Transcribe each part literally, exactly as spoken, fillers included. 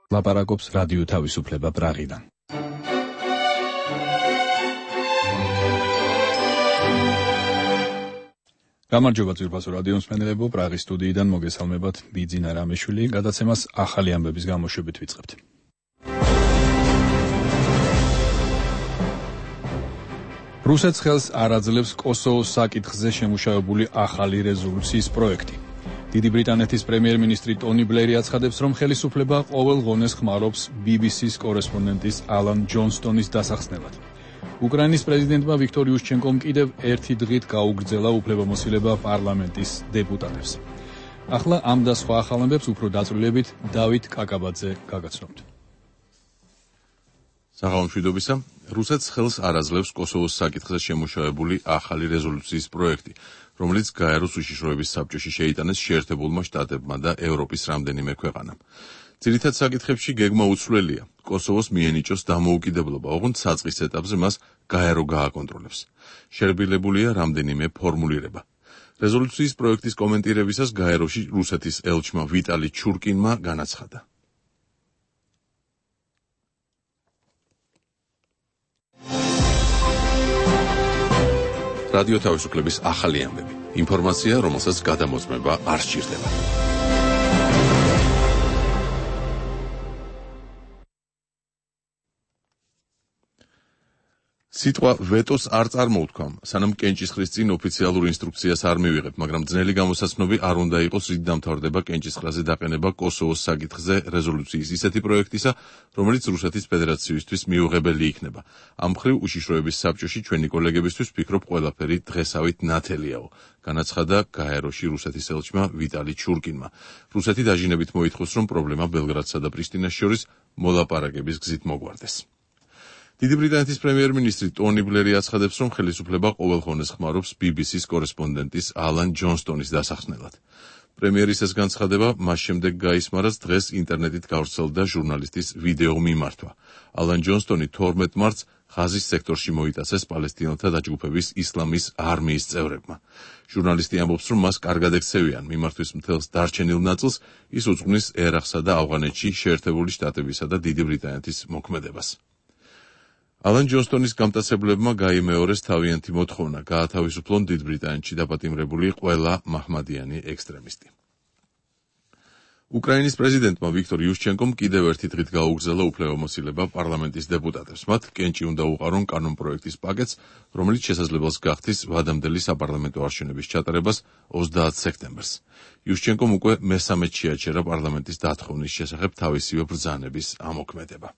ლაპარაკობს რადიო თავისუფლება პრაღიდან. გამარჯობა ძვირფასო რადიო მსმენელებო, პრაღის სტუდიიდან მოგესალმებათ ბიძინა რამეშვილი, გადაცემას ახალი ამბების გამოშვებით ვიწყებთ. რუსეთს ხელს არ აძლევს კოსოვოს საკითხზე შემუშავებული ახალი რეზოლუციის პროექტი. დიდი ბრიტანეთის პრემიერ-მინისტრი ტონი ბლერი აცხადებს, რომ ხელისუფლება ყოველ ღონეს ხმარობს ბი ბი სის კორესპონდენტის ალან ჯონსტონის დასახსნელად. უკრაინის პრეზიდენტმა ვიქტორ იუშჩენკომ კიდევ ერთი დღით გაუგრძელა უფლებამოსილება პარლამენტის დეპუტატებს. ახლა ამ და სხვა ახალ ამბებს უფრო დაწვრილებით დავით კაკაბაძე გაგაცნობთ. საღამომშვიდობისა, რუსეთს ხელს არ აძლევს კოსოვოს საკითხზე შემუშავებული ახალი რეზოლუციის პროექტი, რომელიც გაეროს უშიშროების საბჭოში შეიტანეს შეერთებულმა შტატებმა და ევროპის რამდენიმე ქვეყანამ. ძირითად საკითხებში გეგმა უცვლელია. კოსოვოს მიენიჭოს დამოუკიდებლობა, ოღონდ საწყის ეტაპზე მას გაერო გააკონტროლებს. შერბილებულია რამდენიმე ფორმულირება. რეზოლუციის პროექტის კომენტირებისას გაეროში რუსეთის ელჩმა ვიტალი ჩურკინმა განაცხადა. რადიო თავისუფლების ახალი ამბები. ინფორმაცია, რომელსაც გადამოწმება არ სჭირდება. სიტყვა ვეტოს არ წარმოვთქვამ, სანამ კენჭისყრის წინ ოფიციალურ ინსტრუქციას არ მივიღებ, მაგრამ ძნელი გამოსაცნობი არ უნდა იყოს რით დამთავრდება კენჭისყრაზე დაყენება კოსოვოს საკითხზე რეზოლუციის ისეთი პროექტისა, რომელიც რუსეთის ფედერაციისთვის მიუღებელი იქნება. ამ მხრივ უშიშროების საბჭოში ჩვენი კოლეგებისთვის ვფიქრობ ყველაფერი დღესავით ნათელიაო, განაცხადა გაეროში რუსეთის ელჩმა ვიტალი ჩურკინმა. რუსეთი დაჟინებით მოითხოვს, რომ პრობლემა ბელგრადსა და პრიშტინას შორის მოლაპარაკების გზით მოგვარდეს. დიდი ბრიტანეთის პრემიერ-მინისტრი ტონი ბლერი აცხადებს, რომ ხელისუფლება ყოველ ღონეს ხმარობს ბი ბი სის კორესპონდენტის ალან ჯონსტონის დასახსნელად. პრემიერის ეს განცხადება მას შემდეგ გაისმა, რაც დღეს ინტერნეტით გავრცელდა ჟურნალისტის ვიდეო მიმართვა. ალან ჯონსტონი თორმეტ მარტს ღაზის სექტორში მოიტაცეს პალესტინელთა დაჯგუფების ისლამის არმიის წევრებმა. ჟურნალისტი ამბობს, რომ მას კარგად ექცევიან მიმართვის მთელს დარჩენილ ნაწილს, ის უძღვნის ერაყსა და ავღანეთში შეერთებული შტატებისა და დიდი ბრიტანეთის მოქმედებას. ალან ჯონსტონის გამტაცებლებმა გაიმეორეს თავიანთი მოთხოვნა, გაათავისუფლონ დიდ ბრიტანეთში დაპატიმრებული ყველა მაჰმადიანი ექსტრემისტი. უკრაინის პრეზიდენტმა ვიქტორ იუშჩენკომ კიდევ ერთი დღით გაუგრძელა უფლებამოსილება პარლამენტის დეპუტატებს. მათ კენჭი უნდა უყარონ კანონპროექტის პაკეტს, რომელიც შესაძლებელს გახდის ვადამდელი საპარლამენტო არჩევნების ჩატარებას ოცდაათ სექტემბერს. იუშჩენკომ უკვე მესამედ შეაჩერა პარლამენტის დათხოვნის შესახებ თავისივე ბრძანების ამოქმედება.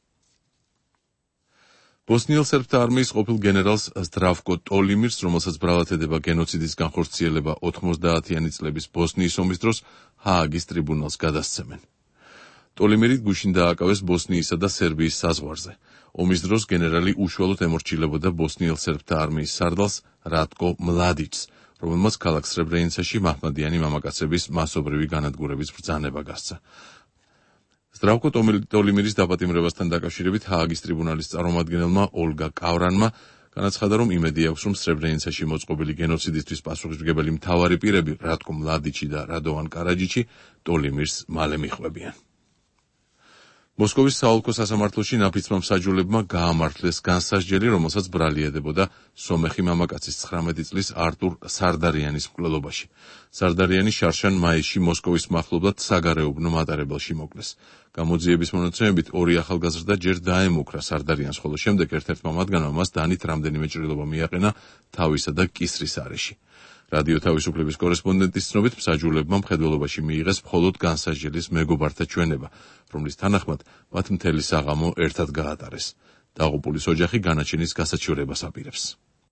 ბოსნიელ სერბთა არმიის ყოფილ გენერალს ზდრავკო ტოლიმირს, რომელსაც ბრალად ედება გენოციდის განხორციელება ოთხმოცდაათიანი წლების ბოსნიის ომის დროს, ჰააგის ტრიბუნალს გადასცემენ. ტოლიმირი გუშინ დააკავეს ბოსნიისა და სერბიის საზღვარზე. ომის დროს გენერალი უშუალოდ ემორჩილებოდა ბოსნიელ სერბთა არმიის სარდალს რატკო მლადიჩს, რომელმაც ქალაქ სრებრენიცაში მაჰმადიანი მამაკაცების მასობრივი განადგურების ბრძანება გასცა. ზდრავკო ტოლიმირის დაპატიმრებასთან დაკავშირებით ჰააგის ტრიბუნალის წარმომადგენელმა ოლგა კავრანმა განაცხადა, რომ იმედი აქვს, რომ სრებრენიცაში მოწყობილი გენოციდისთვის პასუხისმგებელი მთავარი პირები რატკო მლადიჩი და რადოვან კარაჯიჩი ტოლიმირს მალე მიჰყვებიან. მოსკოვის საოლქო სასამართლოში ნაფიცმა მსაჯულებმა გაამართლეს განსასჯელი, რომელსაც ბრალი ედებოდა სომეხი მამაკაცის ცხრამეტი წლის არტურ სარდარიანის მკვლელობაში. სარდარიანი შარშან მაისში მოსკოვის მახლობლად საგარეუბნო მატარებელში მოკლეს. გამოძიების მონაცემებით ორი ახალგაზრდა ჯერ დაემუქრა სარდარიანს, ხოლო შემდეგ ერთ-ერთმა მათგანმა მას დანით რამდენიმე ჭრილობა მიაყენა თავისა და კისრის არეში. რადიო თავისუფლების კორესპონდენტის ცნობით, მსაჯულებმა მხედველობაში მიიღეს მხოლოდ განსასჯელის მეგობართა ჩვენება, რომლის თანახმად მათ მთელი საღამო ერთად გაატარეს. დაღუპულის ოჯახი განაჩენის გასაჩივრებას აპირებს.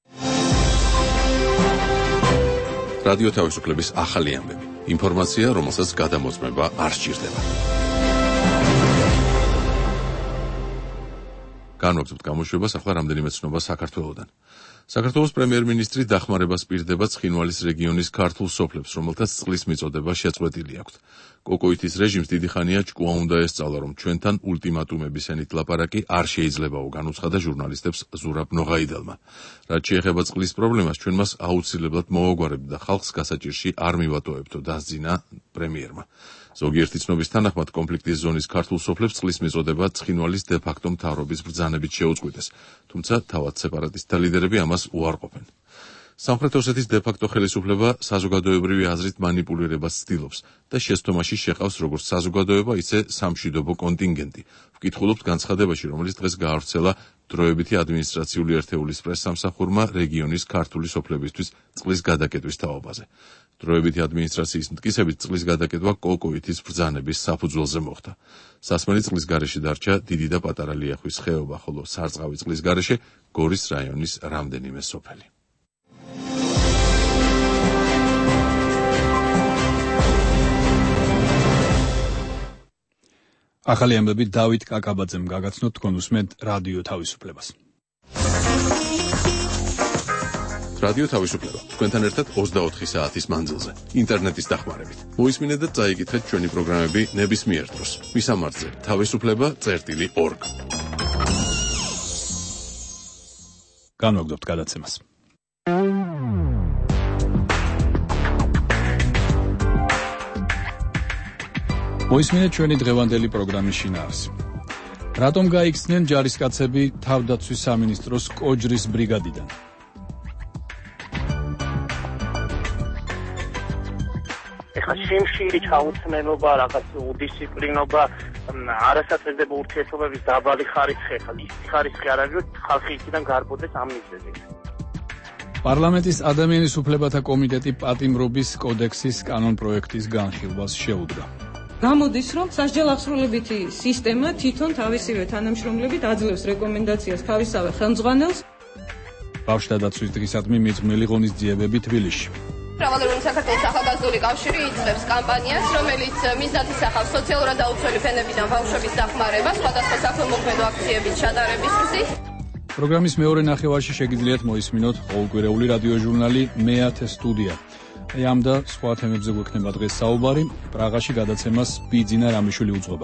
რადიო თავისუფლების ახალი ამბები. ინფორმაცია, რომელსაც გადამოწმება არ სჭირდება. განვაგრძობთ გამოშვებას, ახლა რამდენიმე ცნობა საქართველოდან. საქართველოს პრემიერ-მინისტრი დახმარებას პირდება ცხინვალის რეგიონის ქართულ სოფლებს, რომელთაც წყლის მიწოდება შეწყვეტილი აქვთ. კოკოითის რეჟიმს დიდი ხანია ჭკუა უნდა ესწავლა, რომ ჩვენთან ულტიმატუმების ენით ლაპარაკი არ შეიძლებაო, განუცხადა ჟურნალისტებს ზურაბ ნოღაიდელმა. რაც შეეხება წყლის პრობლემას, ჩვენ მას აუცილებლად მოვაგვარებთ და ხალხს გასაჭირში არ მივატოვებთო, დასძინა პრემიერმა. ზოგიერთი ცნობის თანახმად კონფლიქტის ზონის ქართულ სოფლებს წყლის მიწოდება ცხინვალის დე-ფაქტო მთავრობის ბრძანებით შეუწყვეტეს, თუმცა თავად სეპარატისტთა ლიდერები ამას უარყოფენ. სამხრეთ ოსეთის დე-ფაქტო ხელისუფლება საზოგადოებრივი აზრით მანიპულირებას ცდილობს და შეცდომაში შეყავს როგორც საზოგადოება, ისე სამშვიდობო კონტინგენტი. ვკითხულობთ განცხადებაში, რომელიც დღეს გაავრცელა დროებითი ადმინისტრაციული ერთეულის პრესსამსახურმა რეგიონის ქართული სოფლებისთვის წყლის გადაკეტვის თაობაზე. დროებითი ადმინისტრაციის მტკიცებით წყლის გადაკეტვა კოლკოვითის ბრძანების საფუძველზე მოხდა. სასმელი წყლის გარეშე დარჩა დიდი და პატარა ლიახვის ხეობა, ხოლო სარწყავი წყლის გარეშე გორის რაიონის რამდენიმე სოფელი. ახალი ამბები დავით კაკაბაძემ გაგაცნოთ, თქვენ უსმენთ რადიო თავისუფლებას. რადიო თავისუფლება თქვენთან ერთად ოცდაოთხი საათის მანძილზე, ინტერნეტის დახმარებით. მოისმინეთ და წაიკითხეთ ჩვენი პროგრამები ნებისმიერ დროს. მისამართზე თავისუფლება წერტილი ორგ. განვაგრძობთ გადაცემას. მოისმინეთ ჩვენი დღევანდელი პროგრამის შინაარსი. რატომ გაიქცნენ ჯარისკაცები თავდაცვის სამინისტროს კოჯრის ბრიგადიდან? ეხლა შიმშილი ჩაუცმელობა, რაღაც უდისციპლინობა, არასაწესდებო ურთიერთობების დაბალი ხარისხი, ეხლა ის ხარისხი არ არის, რომ ხალხი იქიდან გარბოდეს ამ მიზეზით. პარლამენტის ადამიანის უფლებათა კომიტეტი პატიმრობის კოდექსის კანონპროექტის განხილვას შეუდგა. გამოდის, რომ სასჯელ აღსრულებითი სისტემა თვითონ თავისივე თანამშრომლებით აძლევს რეკომენდაციას თავისავე ხელმძღვანელს. ბავშვთა დაცვის დღისადმი მიძღვნილი ღონისძიებები თბილისში. მრავალეროვნული საქართველოს ახალგაზრდული კავშირი იწყებს კამპანიას, რომელიც მიზნად ისახავს სოციალურად დაუცველი ფენებიდან ბავშვების დახმარება, სხვადასხვა საქველმოქმედო აქციების ჩატარების გზით. პროგრამის მეორე ნახევარში შეგიძლიათ მოისმინოთ ყოველკვირეული რადიო ჟურნალი მეათე სტუდია. აი ამ და სხვა თემებზე გვექნება დღეს საუბარი. პრაღაში გადაცემას ბიძინა რამიშვილი უძღვება.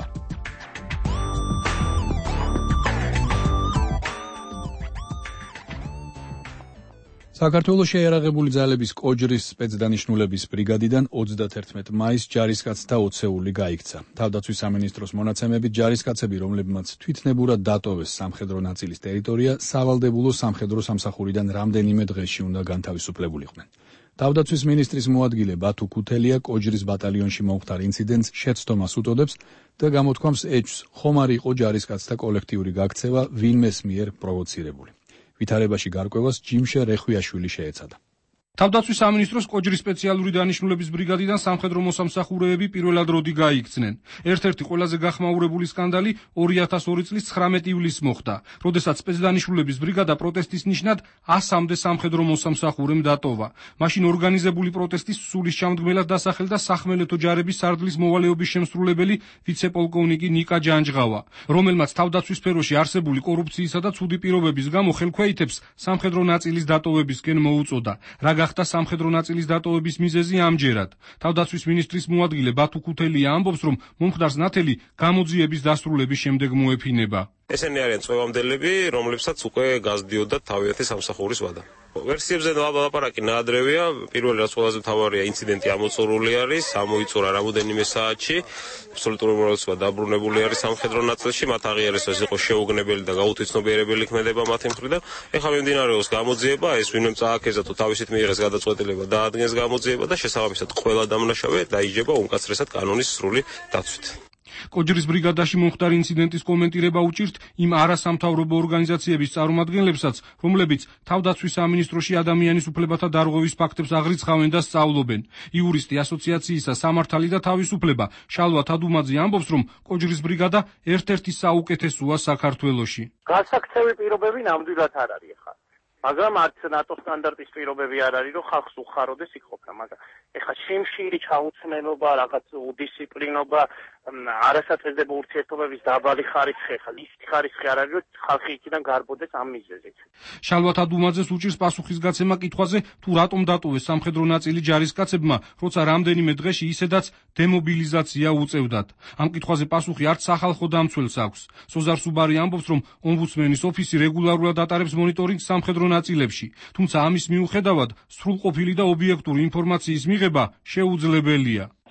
საქართველოს შეიარაღებული ძალების კოჯრის სპეცდანიშნულების ბრიგადიდან ოცდათერთმეტ მაისს ჯარისკაცთა ოცეული გაიქცა. თავდაცვის სამინისტროს მონაცემებით ჯარისკაცები, რომლებმაც თვითნებურად დატოვეს სამხედრო ნაწილის ტერიტორია, სავალდებულო სამხედრო სამსახურიდან რამდენიმე დღეში უნდა განთავისუფლებულიყვნენ. თავდაცვის მინისტრის მოადგილე ბათუ ქუთელია კოჯრის ბატალიონში მომხდარ ინციდენტს შეცდომას უტოდებს და გამოთქვამს ეჭვს, ხომ არ იყო ჯარისკაცთა კოლექტიური გაქცევა ვინმეს მიერ პროვოცირებული. ვითარებაში გარკვევას ჯიმშე რეხვიაშვილი შეეცადა. თავდაცვის სამინისტროს კოჯრის სპეციალური დანიშნულების ბრიგადიდან სამხედრო მოსამსახურეები პირველად როდი გაიქცნენ. ერთ-ერთი ყველაზე გახმაურებული სკანდალი ორი ათას ორი წლის ცხრამეტი ივლისს მოხდა, როდესაც სპეცდანიშნულების ბრიგადა პროტესტის ნიშნად ასამდე სამხედრო მოსამსახურემ დატოვა. მაშინ ორგანიზებული პროტესტის სულის ჩამდგმელად დასახელდა სახმელეთო ჯარების სარდლის მოვალეობის შემსრულებელი ვიცე-პოლკოვნიკი ნიკა ჯანჯღავა, რომელმაც თავდაცვის სფეროში არსებული კორუფციისა და ცუდი პირობების გამო ხელქვეითებს სამხედრო ნაწილის დატოვებისკენ მოუწოდა. რა გახდა სამხედრო ნაწილის დატოვების მიზეზი ამჯერად. თავდაცვის მინისტრის მოადგილე ბათუ ქუთელია ამბობს, რომ მომხდარს ნათელი გამოძიების დასრულების შემდეგ მოეფინება. ესენი არიან წვევამდელები, რომლებსაც უკვე გაზდიოდა თავიანთი სამსახურის ვადა. ვერსიებზე ლაპარაკი ნაადრევია. პირველი რაც ყველაზე მთავარია, ინციდენტი ამოწურული არის, ამოიწურა რამოდენიმე საათში. აბსოლუტური უმრავლესობა დაბრუნებული არის სამხედრო ნაწილში, მათ აღიარეს, ეს იყო შეუგნებელი და გაუთვითცნობიერებელი ქმედება მათი მხრიდან. ეხლა მიმდინარეობს გამოძიება, ეს ვინმე წააქეზა თუ თავისით მიიღეს გადაწყვეტილება დაადგეს გამოძიება და შესაბამისად ყველა დამნაშავე დაიჯება უმკაცრესად კანონის სრული დაცვით. კოჯრის ბრიგადაში მომხდარ ინციდენტის კომენტირება უჭირთ იმ არასამთავრობო ორგანიზაციების წარმომადგენლებსაც, რომლებიც თავდაცვის სამინისტროში ადამიანის უფლებათა დარღვევის ფაქტებს აღრიცხავენ და სწავლობენ. იურისტი ასოციაციისა სამართალი და თავისუფლება შალვა თადუმაძე ამბობს, რომ კოჯრის ბრიგადა ერთ-ერთი საუკეთესოა საქართველოში. გასაქცევი პირობები ნამდვილად არ არის ხა. მაგრამ არც ნატო სტანდარტის პირობები არ არის, რომ ხალხს უხაროდეს იქ ყოფნა, მაგრამ ეხლა შიმშილი ჩაუცმელობა, რაღაც უდისციპლინობა, არასაწესდებო ურთიერთობების დაბალი ხარისხი, ეხლა ის ხარისხი არ არის, რომ ხალხი იქიდან გარბოდეს ამ მიზეზით. შალვა თადუმაძეს უჭირს პასუხისგაცემა კითხვაზე, თუ რატომ დატოვეს სამხედრო ნაწილი ჯარისკაცებმა, როცა რამდენიმე დღეში ისედაც დემობილიზაცია უწევდათ. ამ კითხვაზე პასუხი არც სახალხო დამცველს აქვს. სოზარ სუბარი ამბობს, რომ ომბუდსმენის ოფისი რეგულარულად ატარებს მონიტორინგს სამხედრო ნაწილებში, თუმცა ამის მიუხედავად სრულყოფილი და ობიექტური ინფორმაციის მიღება შეუძლებელია.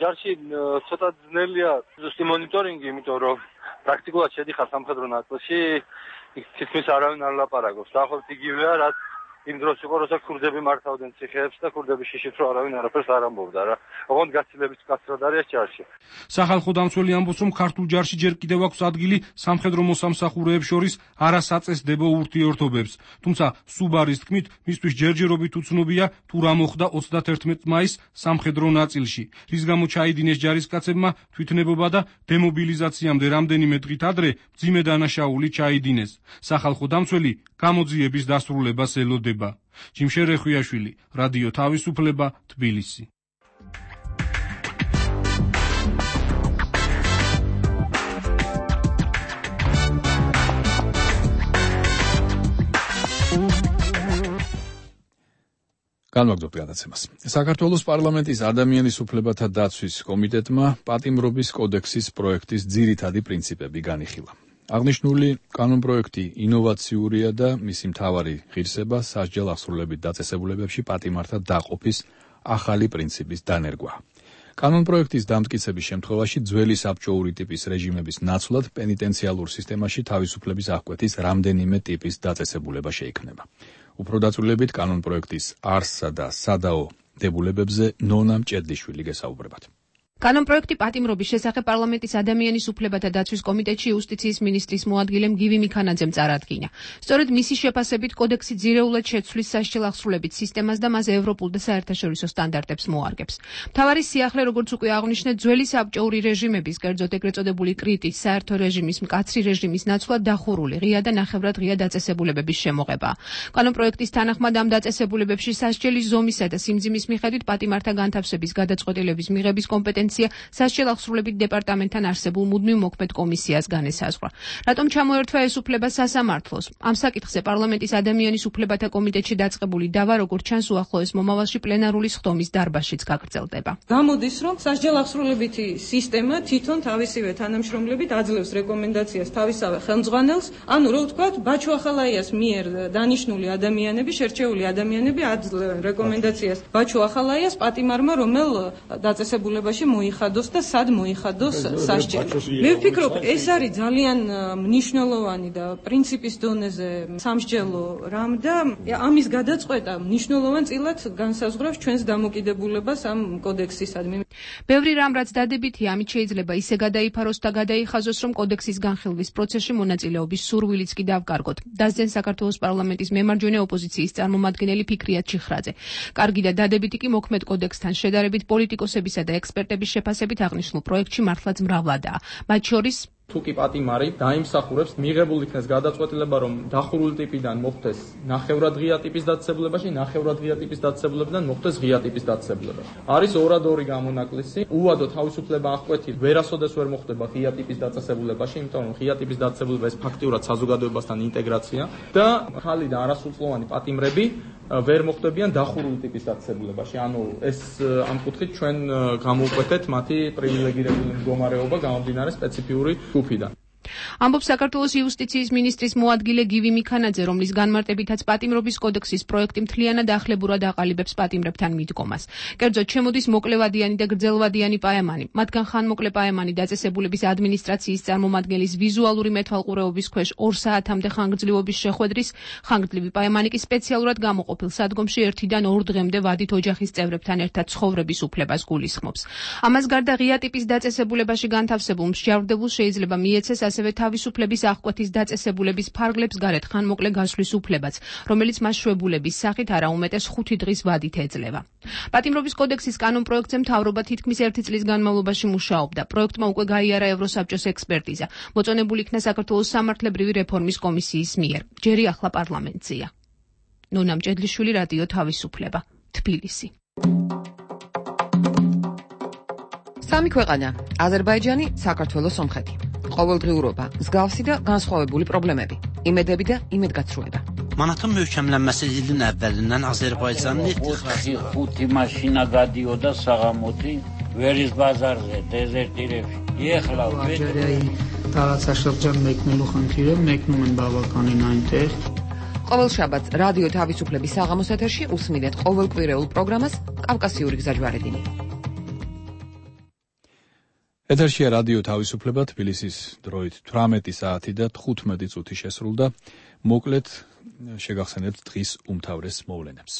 ჯარში ცოტა ძნელია ზუსტი მონიტორინგი, იმიტომ რომ პრაქტიკულად შედიხარ სამხედრო ნაწილში, იქ თითქმის არავინ არ ლაპარაკობს. დაახლოებით იგივეა, რაც იმ დროს იყო, როცა ქურდები მართავდნენ ციხეებს და ქურდების შიშით რო არავინ არაფერს არ ამბობდა რა. ოღონდ გაცილებით მკაცრად არის ჯარში. სახალხო დამცველი ამბობს, რომ ქართულ ჯარში ჯერ კიდევ აქვს ადგილი სამხედრო მოსამსახურეებს შორის არასაწესდებო ურთიერთობებს. თუმცა სუბარის თქმით, მისთვის ჯერჯერობით უცნობია თუ რა მოხდა ოცდათერთმეტ მაისს სამხედრო ნაწილში, რის გამო ჩაიდინეს ჯარისკაცებმა თვითნებობა და დემობილიზაციამდე რამდენიმე დღით ადრე მძიმე დანაშაული ჩაიდინეს. სახალხო დამცველი გამოძიების დასრულებას ელოდება. ჯიმშერ რეხვიაშვილი, რადიო თავისუფლება, თბილისი. განვაგრძობთ გადაცემას. საქართველოს პარლამენტის ადამიანის უფლებათა დაცვის კომიტეტმა პატიმრობის კოდექსის პროექტის ძირითადი პრინციპები განიხილა. აღნიშნული კანონპროექტი ინოვაციურია და მისი მთავარი ღირსება სასჯელ აღსრულებით დაწესებულებებში პატიმართა დაყოფის ახალი პრინციპის დანერგვაა. კანონპროექტის დამტკიცების შემთხვევაში ძველი საბჭოური ტიპის რეჟიმების ნაცვლად პენიტენციალურ სისტემაში თავისუფლების აღკვეთის რამდენიმე ტიპის დაწესებულება შეიქმნება. უფრო დაწვრილებით კანონპროექტის არსსა და სადაო დებულებებზე ნონა მჭედლიშვილი გესაუბრებათ. კანონპროექტი პატიმრობის შესახებ პარლამენტის ადამიანის უფლებათა დაცვის კომიტეტში იუსტიციის მინისტრის მოადგილემ გივი მიქანაძემ წარადგინა. სწორედ მისი შეფასებით კოდექსი ძირეულად შეცვლის სასჯელ აღსრულებით სისტემას და მას ევროპულ და საერთაშორისო სტანდარტებს მოარგებს. მთავარი სიახლე, როგორც უკვე აღნიშნეთ, ძველი საბჭოური რეჟიმების, კერძოდ ეგრეთ წოდებული კრიტის, საერთო რეჟიმის, მკაცრი რეჟიმის ნაცვლად დახურული ღია და ნახევრად ღია დაწესებულებების შემოღებაა. კანონპროექტის თანახმად ამ დაწესებულებებში სასჯელის ზომისა და სიმძიმის მიხედვით პატიმართა განთავსების გადაწყვეტილების მიღების კომპეტენცია სასჯელ აღსრულებით დეპარტამენტთან არსებულ მუდმივ მოქმედ კომისიას განესაზღვრა. რატომ ჩამოერთვა ეს უფლება სასამართლოს? ამ საკითხზე პარლამენტის ადამიანის უფლებათა კომიტეტში დაწყებული დავა, როგორც ჩანს, უახლოეს მომავალში პლენარული სხდომის დარბაზშიც გაგრძელდება. გამოდის, რომ სასჯელ აღსრულებითი სისტემა თვითონ თავისივე თანამშრომლებით აძლევს რეკომენდაციას თავისავე ხელმძღვანელს, ანუ რო ვთქვათ, ბაჩუ ახალაიას მიერ დანიშნული ადამიანები, შერჩეული ადამიანები აძლევენ რეკომენდაციას ბაჩუ ახალაიას პატიმარმა, რომელ დაწესებულებაში მოიხადოს და სად მოიხადოს სასჯელი. მე ვფიქრობ, ეს არის ძალიან მნიშვნელოვანი და პრინციპის დონეზე სამსჯელო რამ და ამის გადაწყვეტა მნიშვნელოვან წილად განსაზღვრავს ჩვენს დამოკიდებულებას ამ კოდექსისადმი. ბევრი რამ რაც დადებითია, ამით შეიძლება ისე გადაიფაროს და გადაიხაზოს, რომ კოდექსის განხილვის პროცესში მონაწილეობის სურვილიც კი დავკარგოთ. დასძენ საქართველოს პარლამენტის მემარჯვენე ოპოზიციის წარმომადგენელი ფიქრიათ ჩიხრაძე. კარგი და დადებითი კი მოქმედ კოდექსთან შედარებით პოლიტიკოსებისა და ექსპერტების შეფასებით აღნიშნულ პროექტში მართლაც მრავლადაა. მათ შორის თუ კი პატიმარი დაიმსახურებს მიღებულ იქნეს გადაწყვეტილება, რომ დახურული ტიპიდან მოხდეს ნახევრად ღია ტიპის დაწესებულებაში, ნახევრად ღია ტიპის დაწესებულებიდან მოხდეს ღია ტიპის დაწესებულებაში. არის ორად ორი გამონაკლისი. უვადო თავისუფლება აღკვეთი ვერასოდეს ვერ მოხდება ღია ტიპის დაწესებულებაში, იმიტომ რომ ღია ტიპის დაწესებულება ეს ფაქტიურად საზოგადოებასთან ინტეგრაცია და ხალი და არასრულწლოვანი პატიმრები ვერ მოხდებიან დახურული ტიპის დაწესებულებაში. ანუ ეს ამ კუთხით ჩვენ გამოვკვეთეთ მათი პრივილეგირებული მდგომარეობა გამომდინარე სპეციფიური ჯგუფიდან. ამბობს საქართველოს იუსტიციის მინისტრის მოადგილე გივი მიქანაძე, რომლის განმარტებითაც პატიმრობის კოდექსის პროექტი მთლიანად ახლებურად აყალიბებს პატიმრებთან მიდგომას. კერძოდ, შემოდის მოკლევადიანი და გრძელვადიანი პაემანი, მათგან ხანმოკლე პაემანი დაწესებულების ადმინისტრაციის წარმომადგენლის ვიზუალური მეთვალყურეობის ქვეშ ორ საათამდე ხანგრძლივობის შეხვედრის, ხანგრძლივი პაემანი კი სპეციალურად გამოყოფილ სადგომში ერთიდან ორ დღემდე ვადით ოჯახის წევრებთან ერთად ცხოვრების უფლებას გულისხმობს. ამას გარდა ღია ტიპის დაწესებულებაში განთავსებულ მსჯავრდებულს შეიძლება მიეცეს ასევე თავისუფლების აღკვეთის დაწესებულების ფარგლებს გარეთ ხანმოკლე გასვლის უფლებაც, რომელიც მას შვებულების სახით არაუმეტეს ხუთი დღის ვადით ეძლევა. პატიმრობის კოდექსის კანონპროექტზე მთავრობა თითქმის ერთი წლის განმავლობაში მუშაობდა. პროექტმა უკვე გაიარა ევროსაბჭოს ექსპერტიზა. მოწონებული იქნა საქართველოს სამართლებრივი რეფორმის კომისიის მიერ. ჯერი ახლა პარლამენტზეა. ნონა მჭედლიშვილი, რადიო თავისუფლება, თბილისი. სამი ქვეყანა: აზერბაიჯანი, საქართველო, სომხეთი. ყოველდღიურობა, მსგავსი და განსხვავებული პრობლემები, იმედები და იმედგაცრუება. Manatın möhkəmlənməsi ilin əvvəlindən Azərbaycanlı ხუთი maşina გადიოდა საღამოთი ვერის ბაზარზე, დეზერტირებში. ეხლა ვაჯარიაი տարածաշրջան մեկնելու խնդիրը մեկնում են բավականին այնտեղ. ყოველ შაბათს რადიო თავისუფლების საღამოს ეთერში უსმინეთ ყოველკვირეულ პროგრამას კავკასიური გზაჯვარედინი. ეთერშია რადიო თავისუფლება, თბილისის დროით თვრამეტი საათი და თხუთმეტი წუთი შესრულდა. მოკლედ შეგახსენებთ დღის უმთავრეს მოვლენებს.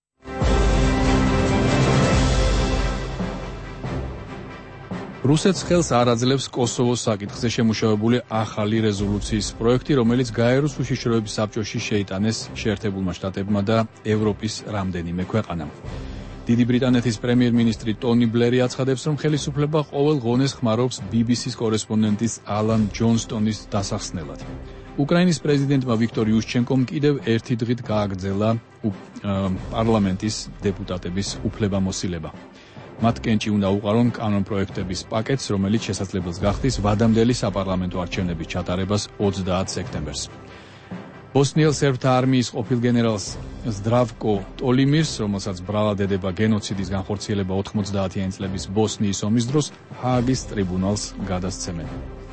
რუსეთს ხელს არ აძლევს კოსოვოს საკითხზე შემუშავებული ახალი რეზოლუციის პროექტი, რომელიც გაეროს უშიშროების საბჭოში შეიტანეს შეერთებულმა შტატებმა და ევროპის რამდენიმე ქვეყანამ. დიდი ბრიტანეთის პრემიერ-მინისტრი ტონი ბლერი აცხადებს, რომ ხელისუფლება ყოველ ღონეს ხმარობს ბი ბი სის კორესპონდენტის ალან ჯონსტონის დასახსნელად. უკრაინის პრეზიდენტმა ვიქტორ იუშჩენკომ კიდევ ერთი დღით გააგრძელა პარლამენტის დეპუტატების უფლებამოსილება. მათ კენჭი უნდა უყარონ კანონპროექტების პაკეტს, რომელიც შესაძლებელს გახდის ვადამდელი საპარლამენტო არჩევნების ჩატარებას ოცდაათ სექტემბერს. ბოსნიელ სერბთა არმიის ყოფილ გენერალს ზდრავკო ტოლიმირს, რომელსაც ბრალად ედება გენოციდის განხორციელება ოთხმოცდაათიანი წლების ბოსნიის ომის დროს, ჰააგის ტრიბუნალს გადასცემენ.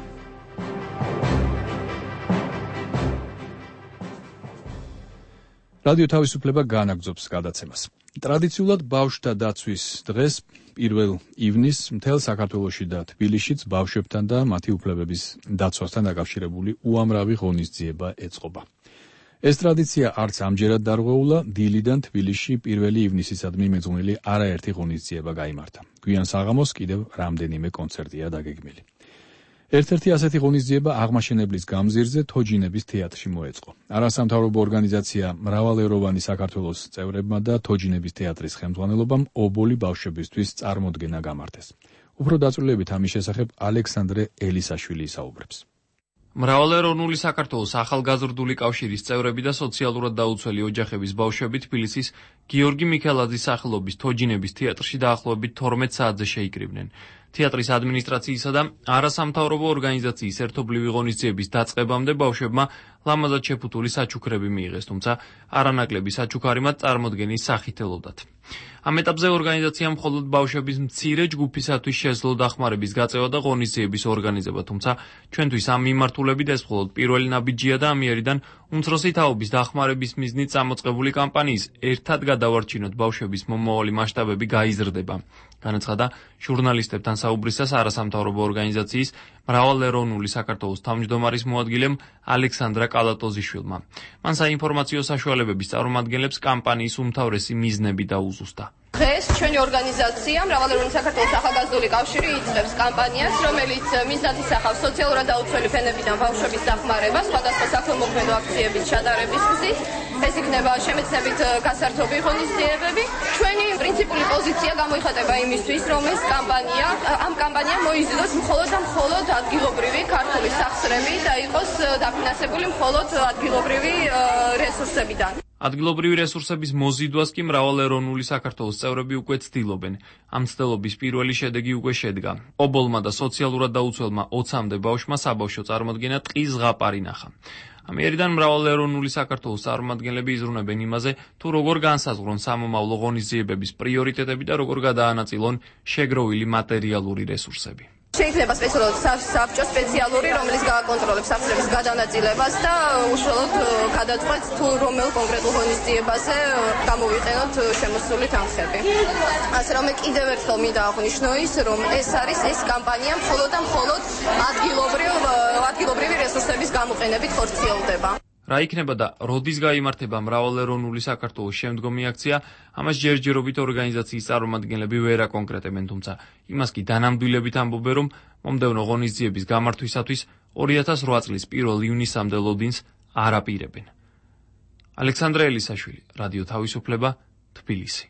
რადიო თავისუფლება განაგრძობს გადაცემას. ტრადიციულად ბავშვთა დაცვის დღეს პირველ ივნისს მთელ საქართველოში და თბილისშიც ბავშვებთან და მათი უფლებების დაცვასთან დაკავშირებული უამრავი ღონისძიება ეწყობა. ეს ტრადიცია არც ამჯერად დარღვეულა, დილიდან თბილისში პირველი ივნისისადმი მიძღვნილი არაერთი ღონისძიება გაიმართა. გვიან საღამოს კიდევ რამდენიმე კონცერტია დაგეგმილი. ერთ-ერთი ასეთი ღონისძიება აღმაშენებლის გამზირზე თოჯინების თეატრში მოეწყო. არასამთავრობო ორგანიზაცია მრავალეროვანი საქართველოს წევრებმა და თოჯინების თეატრის ხელმძღვანელობამ ობოლი ბავშვებისთვის წარმოდგენა გამართეს. უფრო დაწვრილებით ამის შესახებ ალექსანდრე ელისაშვილი ისაუბრებს. მრავალეროვნული საქართველოს ახალგაზრდული კავშირის წევრები და სოციალურად დაუცველი ოჯახების ბავშვები თბილისის გიორგი მიქელაძის სახელობის თოჯინების თეატრში დაახლოებით თორმეტ საათზე შეიკრიბნენ. თეატრის ადმინისტრაციისა და არასამთავრობო ორგანიზაციის ერთობლივი ღონისძიების დაწყებამდე ბავშვებმა ლამაზად შეფუთული საჩუქრები მიიღეს, თუმცა არანაკლები საჩუქარი მათ წარმოდგენის სახით ელოდათ. ამ ეტაპზე ორგანიზაციამ მხოლოდ ბავშვების მცირე ჯგუფისათვის შეძლო დახმარების გაწევა და ღონისძიების ორგანიზება, თუმცა ჩვენთვის ამ მიმართულებით ეს მხოლოდ პირველი ნაბიჯია და ამიერიდან უმცროსი თაობის დახმარების მიზნით წამოწყებული კამპანიის ერთად გადავარჩინოთ ბავშვების მომავალი მასშტაბები გაიზრდება. განაცხადა ჟურნალისტებთან საუბრისას არასამთავრობო ორგანიზაციის მრავალეროვნული საქართველოს თავმჯდომარის მოადგილემ ალექსანდრა კალატოზიშვილმა. მან საინფორმაციო საშუალებების წარმომადგენლებს კამპანიის უმთავრესი მიზნები დაუზუსტა. დღეს ჩვენი ორგანიზაცია მრავალეროვნული საქართველოს ახალგაზრდული კავშირი იწყებს კამპანიას, რომელიც მიზნად ისახავს სოციალურად დაუცველი ფენებიდან ბავშვების დახმარებას სხვადასხვა საქველმოქმედო აქციების ჩატარების გზით. ეს იქნება შემეცნებით გასართობი ღონისძიებები. ჩვენი პრინციპული პოზიცია გამოიხატება იმისთვის, რომ ეს კამპანია, ამ კამპანიამ მოიზიდოს მხოლოდ და მხოლოდ ადგილობრივი ქართული სახსრები და იყოს დაფინანსებული მხოლოდ ადგილობრივი რესურსებიდან. ადგილობრივი რესურსების მოზიდვას კი მრავალეროვნული საქართველოს წევრები უკვე ცდილობენ. ამ ცდილობის პირველი შედეგი უკვე შედგა. ობოლმა და სოციალურად დაუცველმა ოცამდე ბავშვმა საბავშვო წარმოდგენა ტყის ზღაპარი ნახა. ამიერიდან მრავალეროვნული საქართველოს წარმომადგენლები იზრუნებენ იმაზე, თუ როგორ განსაზღვრონ სამომავლო ღონისძიებების პრიორიტეტები და როგორ გადაანაწილონ შეგროვილი მატერიალური რესურსები. შეიძლება სპეციალურად საბჭო სპეციალური, რომელიც გააკონტროლებს სახსრების გადანაწილებას და უშუალოდ გადაწყვეტს თუ რომელ კონკრეტულ ღონისძიებაზე გამოვიყენოთ შემოსული თანხები. ასე რომ კიდევ ერთხელ მინდა აღვნიშნო ის, რომ ეს არის ეს კამპანია მხოლოდ და მხოლოდ ადგილობრივ ადგილობრივი რესურსების გამოყენებით ხორციელდება. რა იქნება და როდის გაიმართება მრავალეროვნული საქართველოს შემდგომი აქცია, ამას ჯერჯერობით ორგანიზაციის წარმომადგენლები ვერ აკონკრეტებენ, თუმცა იმას კი დანამდვილებით ამბობენ, რომ მომდევნო ღონისძიების გამართვისათვის ორი ათას რვა წლის პირველ ივნისამდე ლოდინს არ აპირებენ. ალექსანდრე ელისაშვილი, რადიო თავისუფლება, თბილისი.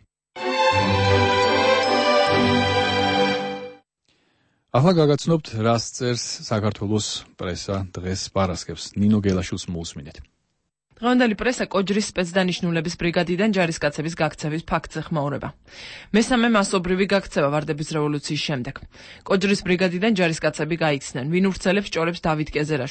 ახლა გაგაცნობთ, რას წერს საქართველოს პრესა დღეს პარასკევს. ნინო გელაშვილს მოусმინეთ. დღევანდელი პრესა კოჯრის სპეცდანიშნულების ბრიგადიდან ჯარისკაცების გაქცევის ფაქტზე ხმაურება. მესამე მასობრივი გაქცევა ვარდების რევოლუციის შემდეგ. კოჯრის ბრიგადიდან ჯარისკაცები გაიქცნენ, ვინ ვრცელებს ჭორებს დავით კეზერაშვილს.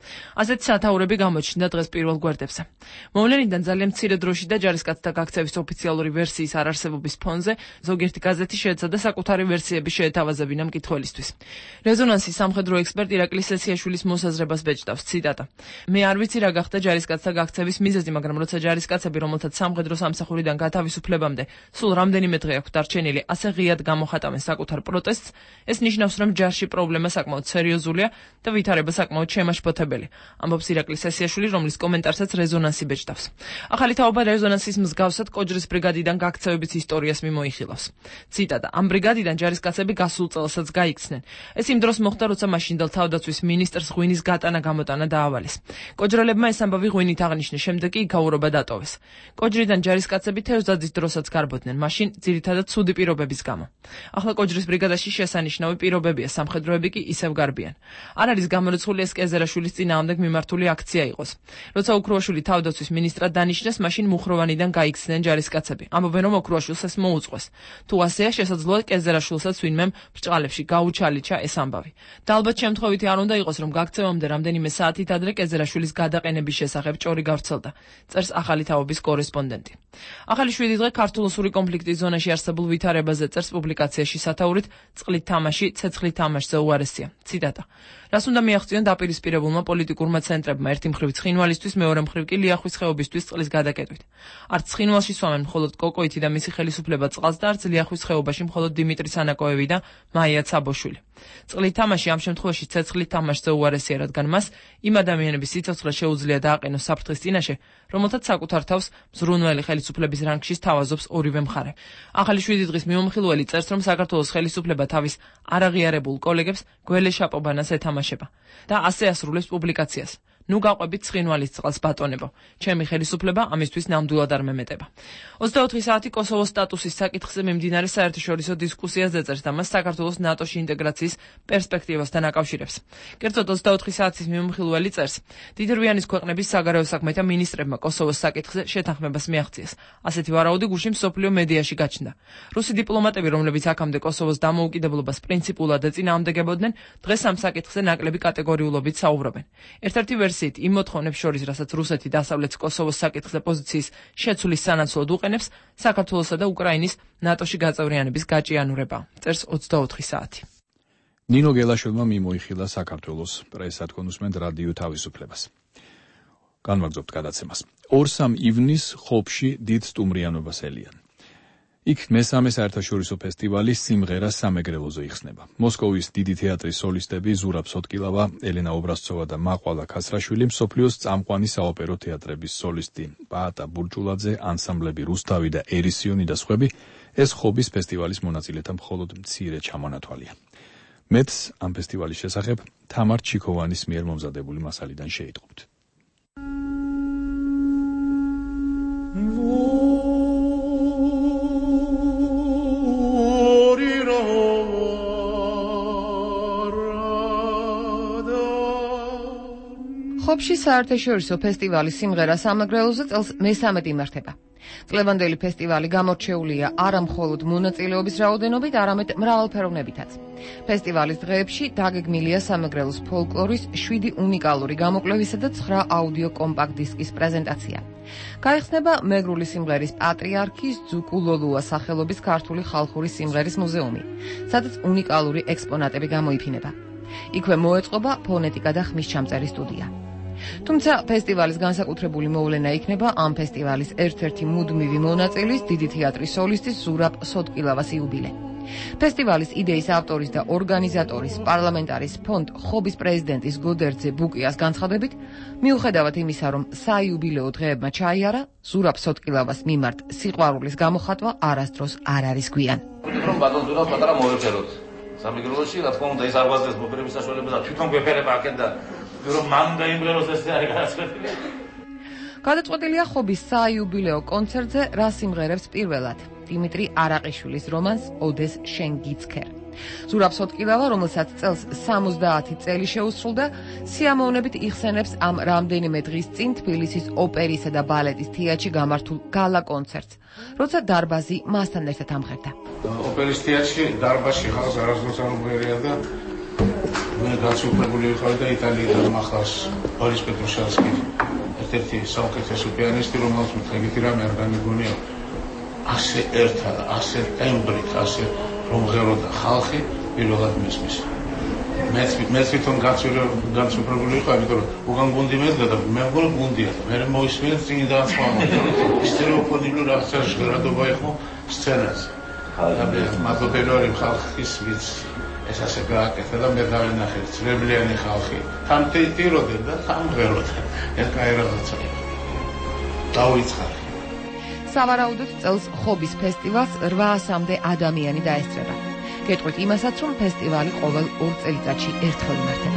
ასეთი სათაურები გამოჩნდა დღეს პირველ გვერდებზე. მოვლენიდან ძალიან მცირე დროში და ჯარისკაცთა გაქცევის ოფიციალური ვერსიის არარსებობის ფონზე ზოგიერთი გაზეთი შეეცადა საკუთარი ვერსიები შეეთავაზებინა მკითხველისთვის. რეზონანსის სამხედრო ექსპერტ ირაკლი სესიაშვილის მოსაზრებას ბეჭდავს, ციტატა: მე არ ვიცი რა გახდა ჯარისკაცთა გაქცევის მიზეზი, მაგრამ როცა ჯარისკაცები, რომელთაც სამხედრო სამსახურიდან გათავისუფლებამდე სულ რამდენიმე დღე აქვს დარჩენილი, ასე ღიად გამოხატავენ საკუთარ პროტესტს, ეს ნიშნავს, რომ ჯარში პრობლემა საკმაოდ სერიოზულია და ვითარება საკმაოდ შემაშფოთებელი. ამბობს ირაკლი სესიაშვილი, რომლის კომენტარსაც რეზონანსი ბეჭდავს. ახალი თაობა რეზონანსის მსგავსად კოჯრის ბრიგადიდან გაქცევების ისტორიას მიმოიხილავს. ციტატა: ამ ბრიგადიდან ჯარისკაცები გასულ წელსაც გაიქცნენ. ეს იმ დროს მოხდა, როცა მაშინდელ თავდაცვის მინისტრს ღვინის გატანა-გამოტანა დაავალეს. კოჯრელებმა ეს ამბავი ღვინით აღნიშნეს, შემდეგ კი იქაურობა დატოვეს. კოჯრიდან ჯარისკაცები თევზაძის დროსაც გარბოდნენ, მაშინ ძირითადად ცუდი პირობების გამო. ახლა კოჯრის ბრიგადაში შესანიშნავი პირობებია, სამხედროები კი ისევ გარბიან. არ არის გამორიცხული ეს კეზერაშვილის წინააღმდეგ მიმართული აქცია იყოს. როცა ოქრუაშვილი თავდაცვის მინისტრად დანიშნეს, მაშინ მუხროვანიდან გაიქცნენ ჯარისკაცები. ამბობენ, რომ ოქრუაშვილს ეს მოუწყვეს. თუ ასეა, შესაძლოა კეზერაშვილსაც ვინმემ ბრჭყალებში გაუჩალიჩა ეს ამბავი. და ალბათ შემთხვევითი არ უნდა იყოს, რომ გაქცევამდე რამდენიმე საათით ადრე კეზერაშვილის გადაყენების შესახებ ჭორი გავრცელდა, წერს ახალი თაობის კორესპონდენტი. ახალი შვიდი დღე ქართულ-ოსური კონფლიქტის ზონაში არსებულ ვითარებაზე წერს პუბლიკაციაში სათაურით წყლით თამაში, ცეცხლით თამაშზე უარესია. ციტატა: რას უნდა მიაღწიონ დაპირისპირებულმა პოლიტიკურმა ცენტრებმა, ერთი მხრივ ცხინვალისთვის, მეორე მხრივ კი ლიახვის ხეობისთვის წყლის გადაკეტვით. არც ცხინვალში სვამენ მხოლოდ კოკოითი და მისი ხელისუფლება წყალს და არც ლიახვის ხეობაში მხოლოდ დიმიტრი სანაკოევი და მაია ცაბოშვილი. წყლით თამაში ამ შემთხვევაში ცეცხლით თამაშზე უარესია, რადგან მას იმ ადამიანების სიცოცხლე შეუძლია დააყენოს საფრთხის წინაშე, რომელთაც საკუთარ თავს მზრუნველი ხელისუფლების რანგში სთავაზობს ორივე მხარე. ახალი შვიდი დღის მიმომხილველი წერს, რომ საქართველოს ხელისუფლება თავის არაღიარებულ კოლეგებს გველეშაპობანას ეთამაშება და ასე ასრულებს პუბლიკაციას: ნუ გაყვებით ცხინვალის წყალს ბატონებო, ჩემი ხელისუფლება ამისთვის ნამდვილად არ მემეტება. ოცდაოთხი საათი კოსოვოს სტატუსის საკითხზე მიმდინარე საერთაშორისო დისკუსიას ეწერს და მას საქართველოს ნატოში ინტეგრაციის პერსპექტივასთან აკავშირებს. კერძოდ ოცდაოთხი საათის მიმომხილველი წერს: დიდრვიანის ქვეყნების საგარეო საქმეთა მინისტრებმა კოსოვოს საკითხზე შეთანხმებას მიაღწიეს. ასეთი ვარაუდი გუშინ მსოფლიო მედიაში გაჩნდა. რუსი დიპლომატები, რომლებიც აქამდე კოსოვოს დამოუკიდებლობას პრინციპულად ეწინააღმდეგებოდნენ, დღეს ამ საკითხზე ნაკლები კატეგორიულობით საუბრობენ. ერთ-ერთი ვერსიით იმ მოთხოვნებს შორის, რასაც რუსეთი დასავლეთ კოსოვოს საკითხზე პოზიციის შეცვლის სანაცვლოდ უყენებს, საქართველოსა და უკრაინის ნატოში გაწევრიანების გაჭიანურება, წერს ოცდაოთხი საათი. ნინო გელაშვილმა მიმოიხილა საქართველოს პრესად კონსუმენტ რადიო თავისუფლებას. განვაგრძობთ გადაცემას. ორ-სამ ივნის ხობში დიდ სტუმრიანობას ელიან. იქ მესამე საერთაშორისო ფესტივალი სიმღერა სამეგრელოზე იხსნება. მოსკოვის დიდი თეატრის სოლისტები ზურაბ სოტკილავა, ელენა ობრასცოვა და მაყვალა ქასრაშვილი, მსოფლიოს წამყვანი საოპერო თეატრების სოლისტი პაატა ბურჭულაძე, ანსამბლები რუსთავი და ერისიონი და სხვები ეს ხობის ფესტივალის მონაწილეთა მხოლოდ მცირე ჩამონათვალია. მეტს ამ ფესტივალის შესახებ თამარ ჩიქოვანის მიერ მომზადებული მასალიდან შეიტყობთ. ხობში საერთაშორისო ფესტივალი სიმღერა სამეგრელოზე წელს მესამედ იმართება. წლევანდელი ფესტივალი გამორჩეულია არა მხოლოდ მონაწილეობის რაოდენობით, არამედ მრავალფეროვნებითაც. ფესტივალის დღეებში დაგეგმილია სამეგრელოს ფოლკლორის შვიდი უნიკალური გამოკვლევისა და ცხრა აუდიო კომპაქტ დისკის პრეზენტაცია. გაიხსნება მეგრული სიმღერის პატრიარქის ძუკულოლუა სახელობის ქართული ხალხური სიმღერის მუზეუმი, სადაც უნიკალური ექსპონატები გამოიფინება. იქვე მოეწყობა ფონეტიკა და ხმისჩამწერი სტუდია. თუმცა ფესტივალის განსაკუთრებული მოვლენა იქნება ამ ფესტივალის ერთ-ერთი მუდმივი მონაწილის, დიდი თეატრის სოლისტის ზურაბ სოტკილავას იუბილე. ფესტივალის იდეის ავტორის და ორგანიზატორის პარლამენტარის ფონდ ხობის პრეზიდენტის გოდერძე ბუკიას განცხადებით, მიუხედავად იმისა, რომ საიუბილეო დღეებმა ჩაიარა, ზურაბ სოტკილავას მიმართ სიყვარულის გამოხატვა არასდროს არ არის გვიან. რომ ბატონ ზურაბ პატარა მოეფეროთ. სამეგრელოში, რა თქმა უნდა, ის არ გვაძლევს მოფერების საშუალებას და თვითონ გვეფერება აქეთ და რომ მან დაიმღეროს ეს არის გადაწყვეტილი. გადაწყვეტილია ხობის საიუბილეო კონცერტზე რა სიმღერებს პირველად. დიმიტრი არაყიშვილის რომანს ოდეს შენ გიცქერ. ზურაბ სოტკილავა, რომელსაც წელს სამოცდაათი წელი შეუსრულდა, სიამოვნებით იხსენებს ამ რამდენიმე დღის წინ თბილისის ოპერისა და ბალეტის თეატრში გამართულ გალა კონცერტს, როცა დარბაზი მასთან ერთად ამღერდა. ოპერის თეატრში დარბაზში ხალხს არასდროს არ უღერია და მე გაცნობებული ვიყავი და იტალიიდან ახლა ბორის პეტროშევსკი ერთ-ერთი საუკეთესო პიანისტი, რომელსაც მეთქი რამე არ გამიგონია. ასე ერთად, ასე ტემბრით, ასე რომ ღეროდა ხალხი პირველად მისმის. მე მე თვითონ გაცნობებული ვიყავი, იმიტომ რომ უგან გუნდი მედგა და მე მგონი გუნდია. მე მოისმენთ წინ დაასვამოთ. სტერეოფონული რაღაცა ჟღერადობა იყო სცენაზე. და მე მაგობელორი ხალხის ვიც ეს ასე გააკეთა და მე დავინახე ძლებიანი ხალხი. თან ტიროდნენ და თან ღეროდნენ. ეს კაი რაღაცა იყო. დავიწყარი. სავარაუდოდ წელს ხობის ფესტივალს რვაასამდე ადამიანი დაესწრება. გეტყვით იმასაც, რომ ფესტივალი ყოველ ორ წელიწადში ერთხელ იმართება.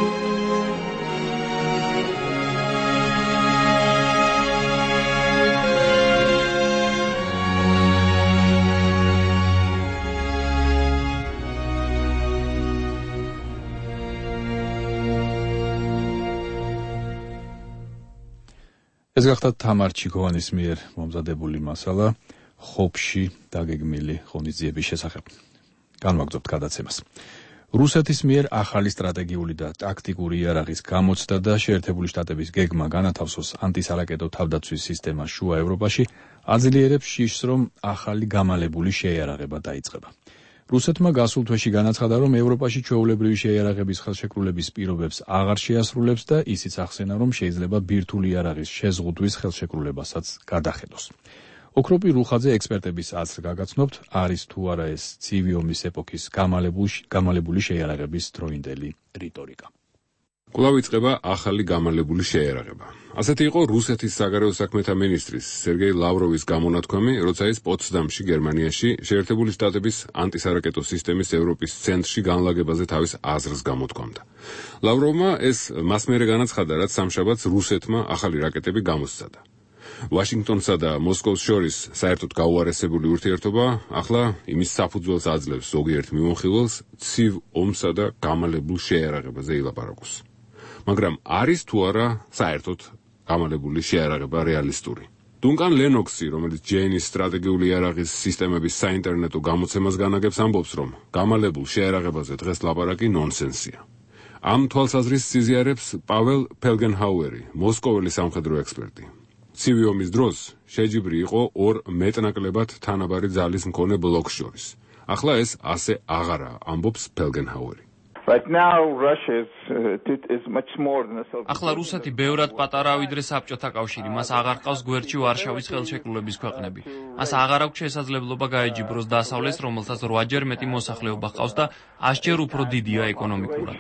ეს გახდა თამარ ჩიქოვანის მიერ მომზადებული მასალა ხობში დაგეგმილი ღონისძიების შესახებ. განვაგრძობთ გადაცემას. რუსეთის მიერ ახალი სტრატეგიული და ტაქტიკური იარაღის გამოცდა და შეერთებული შტატების გეგმა განათავსოს ანტისარაკეტო თავდაცვის სისტემა შუა ევროპაში აძლიერებს შიშს, რომ ახალი გამალებული შეიარაღება დაიწყება. რუსეთმა გასულ თვეში განაცხადა, რომ ევროპაში ჩვეულებრივი შეიარაღების ხელშეკრულების პირობებს აღარ შეასრულებს და ისიც ახსენა, რომ შეიძლება ბირთვული იარაღის შეზღუდვის ხელშეკრულებასაც გადახედოს. ოქროპი რუხაძე ექსპერტების აზრს გაგაცნობთ, არის თუ არა ეს ცივი ომის ეპოქის გამალებული შეიარაღების დროინდელი რიტორიკა. კვლავ იწყება ახალი გამალებული შეიარაღება. ასეთი იყო რუსეთის საგარეო საქმეთა მინისტრის სერგეი ლავროვის გამონათქვამი, როცა ის პოტსდამში, გერმანიაში, შეერთებული შტატების ანტისარაკეტო სისტემის ევროპის ცენტრში განლაგებაზე თავის აზრს გამოთქვამდა. ლავროვმა ეს მას მერე განაცხადა, რაც სამშაბათს რუსეთმა ახალი რაკეტები გამოსცადა. ვაშინგტონსა და მოსკოვს შორის საერთოდ გაუარესებული ურთიერთობა ახლა იმის საფუძველს აძლევს ზოგიერთ მიმოხილველს ცივ ომსა და გამალებულ შეიარაღებაზე ილაპარაკოს. მაგრამ არის თუ არა საერთოდ გამალებული შეიარაღება რეალისტური? დუნკან ლენოქსი, რომელიც ჯეინის სტრატეგიული იარაღის სისტემების საინტერნეტო გამოცემას განაგებს, ამბობს, რომ გამალებულ შეიარაღებაზე დღეს ლაპარაკი ნონსენსია. ამ თვალსაზრისს იზიარებს პაվել ფელგენჰაუერი, მოსკოველი სამხედრო ექსპერტი. ცივი ომის დროს შეჯიბრი იყო ორ მეტნაკლებად თანაბარი ძალის მქონე ბლოკს შორის. ახლა ეს ასე აღარაა, ამბობს ფელგენჰაუერი. ახლა რუსეთი ბევრად პატარაა ვიდრე საბჭოთა კავშირი, მას აღარ ყავს გვერდში ვარშავის ხელშეკრულების ქვეყნები. მას აღარ აქვს შესაძლებლობა გაეჯიბროს დასავლეთს, რომელსაც რვაჯერ მეტი მოსახლეობა ჰყავს და ასჯერ უფრო დიდია ეკონომიკურად.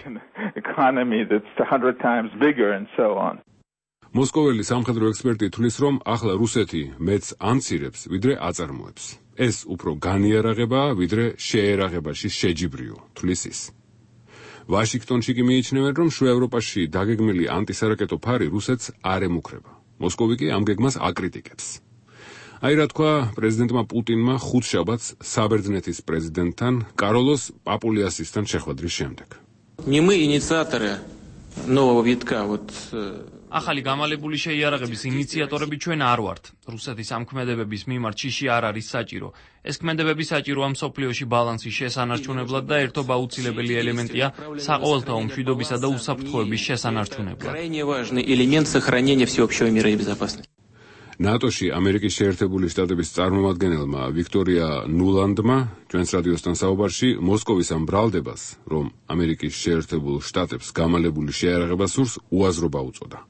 მოსკოველი სამხედრო ექსპერტი თვლის, რომ ახლა რუსეთი მეც ამცირებს, ვიდრე აწარმოებს. ეს უფრო განიარაღებაა, ვიდრე შეერაღებაში შეჯიბრიო, თვლის ის. ვაშინგტონში კი მიიჩნევენ, რომ შუა ევროპაში დაგეგმილი ანტისარაკეტო ფარი რუსეთს არ ემუქრება. მოსკოვი კი ამ გეგმას აკრიტიკებს. აი რა თქვა პრეზიდენტმა პუტინმა ხუთშაბათს საბერძნეთის პრეზიდენტთან კაროლოს პაპულიასისთან შეხვედრის შემდეგ. Не мы инициаторы нового витка, вот ახალი გამალებული შეიარაღების ინიციატორები ჩვენ არ ვართ. რუსეთის ამ ქმედებების მიმართ შიში არ არის საჭირო. ეს ქმედებები საჭიროა მსოფლიოში ბალანსის შესანარჩუნებლად და ერთობა აუცილებელი ელემენტია საყოველთაო მშვიდობისა და უსაფრთხოების შესანარჩუნებლად. крайне важный элемент сохранения всеобщего мира и безопасности. ნატოში ამერიკის შეერთებული შტატების წარმომადგენელმა ვიქტორია ნულანდმა ჩვენს რადიოსთან საუბარში მოსკოვის ამ ბრალდებას, რომ ამერიკის შეერთებულ შტატებს გამალებული შეიარაღება სურს, უაზრობა უწოდა.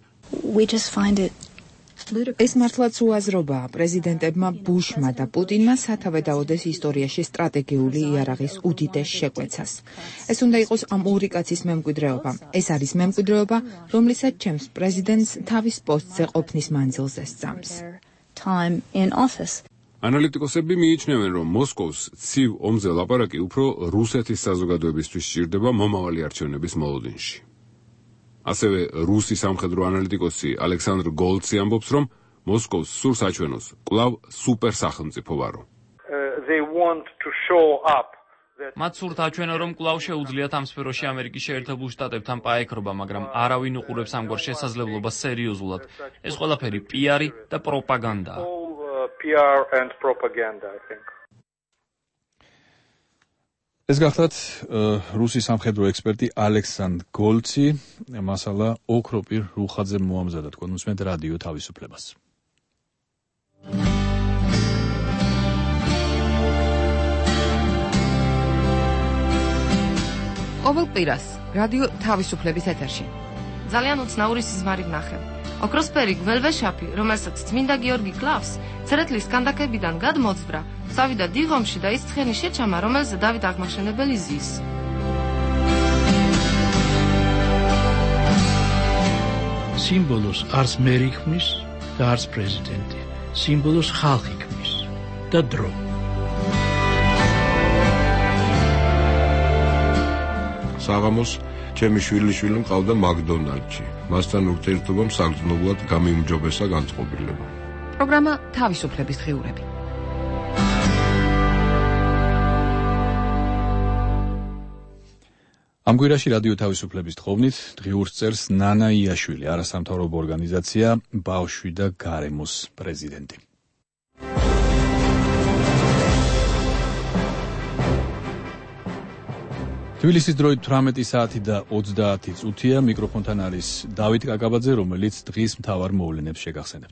ეს მართლაც უაზრობაა. პრეზიდენტებმა ბუშმა და პუტინმა სათავე დაუდეს ისტორიაში სტრატეგიული იარაღის უდიდეს შეკვეცას. ეს უნდა იყოს ამ ორი კაცის მემკვიდრეობა. ეს არის მემკვიდრეობა, რომლიცაც ჩემს პრეზიდენტს თავის პოსტზე ყოფნის მანძილზე სწამს. ანალიტიკოსები მიიჩნევენ, რომ მოსკოვს ცივ ომზე ლაპარაკი უფრო რუსეთის საზოგადოებისთვის სჭირდება მომავალი არჩევნების მოლოდინში. ასევე რუსი სამხედრო ანალიტიკოსი ალექსანდრ გოლცი ამბობს, რომ მოსკოვს სურს აჩვენოს კვლავ სუპერ სახელმწიფო ვარო. მათ სურთ აჩვენო, რომ კვლავ შეუძლიათ ამ სფეროში ამერიკის შეერთებულ შტატებთან პაექრობა, მაგრამ არავინ უყურებს ამგვარ შესაძლებლობას სერიოზულად. ეს ყველაფერი პიარი და პროპაგანდაა. ეს გახლავთ რუსი სამხედრო ექსპერტი ალექსანდრ გოლცი, მასალა ოქროპირ რუხაძემ მოამზადა, თქვენ უსმენთ რადიო თავისუფლებას. ყოველ კვირას რადიო თავისუფლების ეთერში ძალიან უცნაური სიზმარი ვნახე. ოქროსფერი გველვეშაფი, რომელსაც წმინდა გიორგი კლავს, ცერეთლის კანდაკებიდან გადმოძვრა, წავიდა დიღომში და ის ცხენი შეჩამა, რომელზე დავით აღმაშენებელი ზის. სიმბოლოს არც მერი ქმნის და არც პრეზიდენტი. სიმბოლოს ხალხი ქმნის და დრო. საღამოს ჩემი შვილიშვილი მყავდა მაკდონალდში. მასთან ურთიერთობამ საგრძნობლად გამიმჯობესა განწყობილება. პროგრამა თავისუფლების დღიურები. ამ კვირაში რადიო თავისუფლების თხოვნით დღიურს წერს ნანა იაშვილი, არასამთავრობო ორგანიზაცია ბავშვი და გარემოს პრეზიდენტი. თბილისის დროით თვრამეტი საათი და ოცდაათი წუთია, მიკროფონთან არის დავით კაკაბაძე, რომელიც დღის მთავარ მოვლენებს შეგახსენებთ.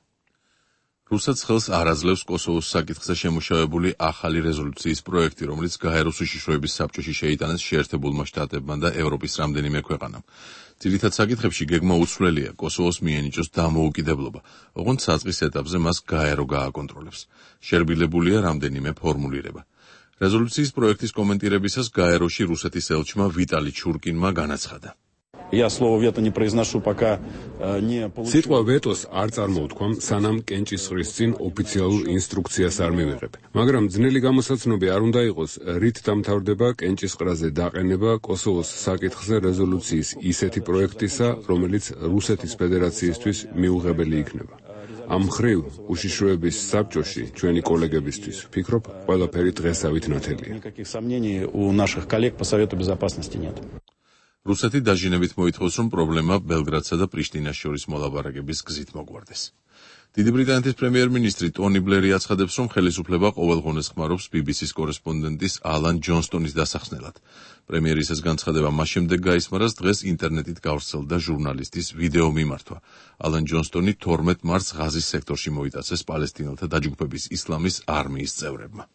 რუსეთს ხელს არ აძლევს კოსოვოს საკითხზე შემუშავებული ახალი რეზოლუციის პროექტი, რომელიც გაეროს უშიშროების საბჭოში შეიტანეს შეერთებულმა შტატებმა და ევროპის რამდენიმე ქვეყანამ. ძირითად საკითხებში გეგმა უცვლელია, კოსოვოს მიენიჭოს დამოუკიდებლობა, ოღონდ საწყის ეტაპზე მას გაერო გააკონტროლებს. შერბილებულია რამდენიმე ფორმულირება. რეზოლუციის პროექტის კომენტირებისას გაეროში რუსეთის ელჩმა ვიტალი ჩურკინმა განაცხადა. Я слово вето не произношу, пока не получу. სიტყვა ვეტოს არ წარმოვთქვამ, სანამ კენჭისყრის წინ ოფიციალურ ინსტრუქციას არ მივიღებ. მაგრამ ძნელი გამოსაცნობი არ უნდა იყოს, რით დამთავრდება კენჭისყრაზე დაყენება კოსოვოს საკითხზე რეზოლუციის ისეთი პროექტისა, რომელიც რუსეთის ფედერაციისთვის მიუღებელი იქნება. ამ მხრივ უშიშროების საბჭოში ჩვენი კოლეგებისთვის ვფიქრობ, ყველაფერი დღესავით ნათელია. Никаких сомнений у наших коллег по Совету Безопасности нет. რუსეთი დაჟინებით მოითხოვს, რომ პრობლემა ბელგრადსა და პრიშტინას შორის მოლაპარაკების გზით მოგვარდეს. დიდი ბრიტანეთის პრემიერ-მინისტრი ტონი ბლერი აცხადებს, რომ ხელისუფლება ყოველღონეს ხმარობს ბი ბი სის კორესპონდენტის ალან ჯონსტონის დასახსნელად. პრემიერის ეს განცხადება მას შემდეგ გაისმარას, დღეს ინტერნეტით გავრცელდა ჟურნალისტის ვიდეო მიმართვა. ალან ჯონსტონი თორმეტ მარტს ღაზის სექტორში მოიტაცეს პალესტინელთა დაჯგუფების ისლამის არმიის წევრებმა.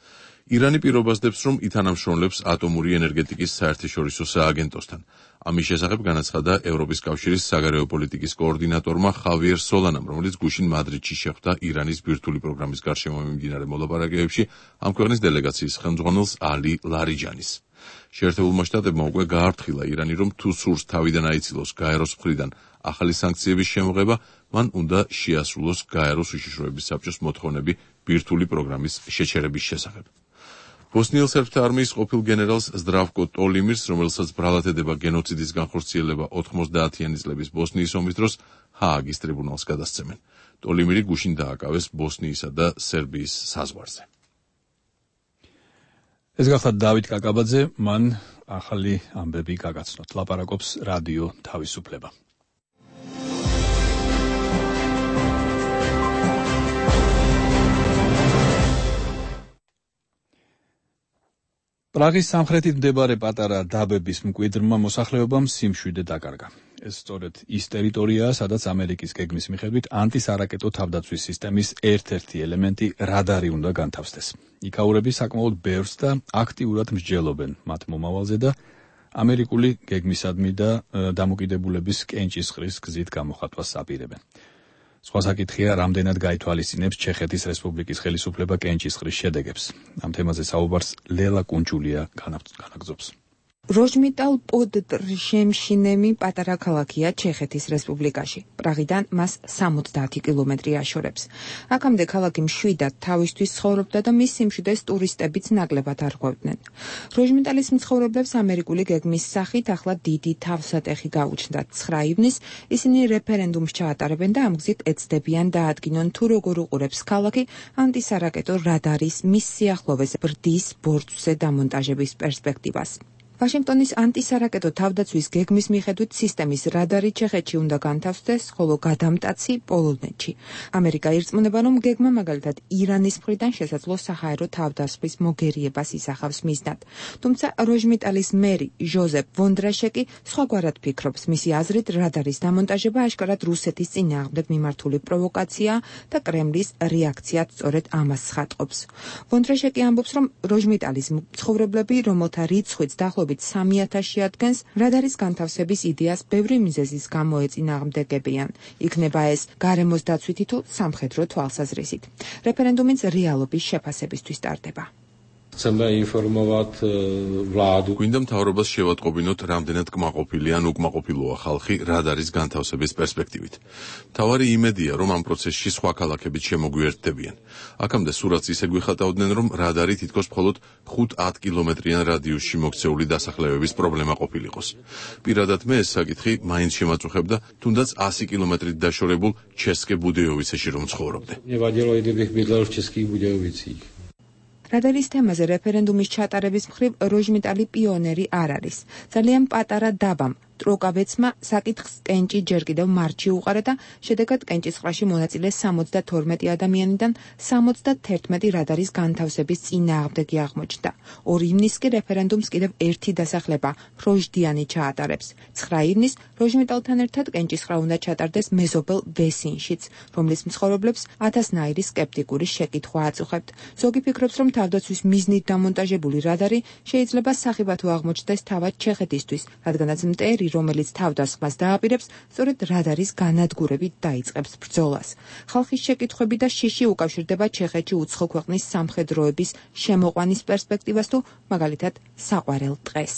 ირანი პირობასდებს, რომ ითანამშრომლებს ატომური ენერგეტიკის საერთაშორისო სააგენტოსთან. ამის შესახებ განაცხადა ევროპის კავშირის საგარეო პოლიტიკის კოორდინატორმა ხავიერ სოლანამ, რომელიც გუშინ მადრიდში შეხვდა ირანის ბირთვული პროგრამის გარშემო მიმდინარე მოლაპარაკებებში ამ ქვეყნის დელეგაციის ხელმძღვანელს ალი ლარიჯანის. შეერთებულმა შტატებმა უკვე გაართილა ირანი, რომ თუ სურს თავიდან აიცილოს გაეროს მხრიდან ახალი სანქციების შემოღება, მან უნდა შეასრულოს გაეროს უშიშროების საბჭოს მოთხოვნები ბირთვული პროგრამის შეჩერების შესახებ. ბოსნიელ სერბთა არმიის ყოფილ გენერალს ზდრავკო ტოლიმირს, რომელსაც ბრალად ედება გენოციდის განხორციელება ოთხმოცდაათიანი წლების ბოსნიის ომის დროს, ჰააგის ტრიბუნალს გადასცემენ. ტოლიმირი გუშინ დააკავეს ბოსნიისა და სერბიის საზღვარზე. ეს გახლავთ დავით კაკაბაძე, მან ახალი ამბები გაგაცნოთ. ლაპარაკობს რადიო თავისუფლება. პრაღის სამხრეთით მდებარე პატარა დაბების მკვიდრმა მოსახლეობამ სიმშვიდე დაკარგა. ეს სწორედ ის ტერიტორიაა, სადაც ამერიკის გეგმის მიხედვით ანტისარაკეტო თავდაცვის სისტემის ერთ-ერთი ელემენტი რადარი უნდა განთავსდეს. იქაურები საკმაოდ ბევრს და აქტიურად მსჯელობენ მათ მომავალზე და ამერიკული გეგმისადმი და დამოკიდებულების კენჭისყრის გზით გამოხატვას აპირებენ. სხვა საკითხია, რამდენად გაითვალისწინებს ჩეხეთის რესპუბლიკის ხელისუფლება კენჭისყრის შედეგებს. ამ თემაზე საუბარს ლელა კუნჩულია განაგრძობს. როჟმიტალ პოდ ტრშემშინემი პატარა ქალაქია ჩეხეთის რესპუბლიკაში. პრაღიდან მას სამოცდაათი კილომეტრი აშორებს. აქამდე ქალაქი მშვიდად თავისთვის ცხოვრობდა და მის სიმშვიდეს ტურისტებიც ნაკლებად არღვევდნენ. როჟმიტალის მცხოვრებლებს ამერიკული გეგმის სახით ახლა დიდი თავსატეხი გაუჩნდათ. ცხრა ივნის ისინი რეფერენდუმს ჩაატარებენ და ამ გზით ეცდებიან დაადგინონ თუ როგორ უყურებს ქალაქი ანტისარაკეტო რადარის მის სიახლოვეს ბრდის ბორცვზე დამონტაჟების პერსპექტივას. ვაშინგტონის ანტისარაკეტო თავდაცვის გეგმის მიხედვით სისტემის რადარი ჩეხეთში უნდა განთავსდეს, ხოლო გადამტაცი პოლონეთში. ამერიკა ირწმუნება, რომ გეგმა მაგალითად ირანის მხრიდან შესაძლო საჰაერო თავდასხმის მოგერიებას ისახავს მიზნად. თუმცა როჟმიტალის მერი ჟოზეფ ვონდრაშეკი სხვაგვარად ფიქრობს. მისი აზრით, რადარის დამონტაჟება აშკარად რუსეთის წინააღმდეგ მიმართული პროვოკაციაა და კრემლის რეაქციაც სწორედ ამას ცხადყოფს. ვონდრაშეკი ამბობს, რომ როჟმიტალის მცხოვრებლები, რომელთა რიცხვიც დაახლოებით სამი ათასი ადგენს, რადარის განთავსების იდეას ბევრი მიზეზის გამო ეწინააღმდეგებიან. იქნება ეს გარემოს დაცვითი თუ სამხედრო თვალსაზრისით. რეფერენდუმიც რეალობის შეფასებისთვის ტარდება. Chceme informovat vládu. გვინდა მთავრობას შევატყობინოთ, რამდენად კმაყოფილი ან უკმაყოფილოა ხალხი რადარის განთავსების პერსპექტივით. მთავარი იმედია, რომ ამ პროცესში სხვა ქალაქებიც შემოგვიერთდებიან. აქამდე სურათს ისე გვიხატავდნენ, რომ რადარი თითქოს მხოლოდ ხუთ-ათ კილომეტრიან რადიუსში მოქცეული დასახლებების პრობლემა ყოფილიყოს. პირადად მე ეს საკითხი მაინც შემაწუხებდა, თუნდაც ასი კილომეტრით დაშორებულ ჩესკე ბუდეოვიცეში რომ ცხოვრობდე. Nie vadilo, kdybych bydlel v Českých Budějovicích. რადარის თემაზე რეფერენდუმის ჩატარების მხრივ როჟმიტალი პიონერი არ არის. ძალიან პატარა დაბამ ტროკავეცმა საკითხს კენჭი ჯერ კიდევ მარტში უყარა და შედეგად კენჭისყრაში მონაწილე სამოცდათორმეტი ადამიანიდან სამოცდათერთმეტი რადარის განთავსების წინააღმდეგი აღმოჩნდა. ორი ივნის კი რეფერენდუმს კიდევ ერთი დასახლება ფროჟდიანი ჩაატარებს. ცხრა ივნის როჟმიტალთან ერთად კენჭისყრა უნდა ჩატარდეს მეზობელ ვესინშიც, რომლის მცხოვრებლებს ათასნაირი სკეპტიკური შეკითხვა აწუხებთ. ზოგი ფიქრობს, რომ თავდაცვის მიზნით დამონტაჟებული რადარი შეიძლება სახიფათო აღმოჩნდეს თავად ჩეხეთისთვის, რადგანაც მტერი, რომელიც თავდასხმას დააპირებს, სწორედ რადარის განადგურებით დაიწყებს ბრძოლას. ხალხის შეკითხვები და შიში უკავშირდება ჩეხეთში უცხო ქვეყნის სამხედროების შემოყვანის პერსპექტივას თუ მაგალითად საყვარელ დღეს.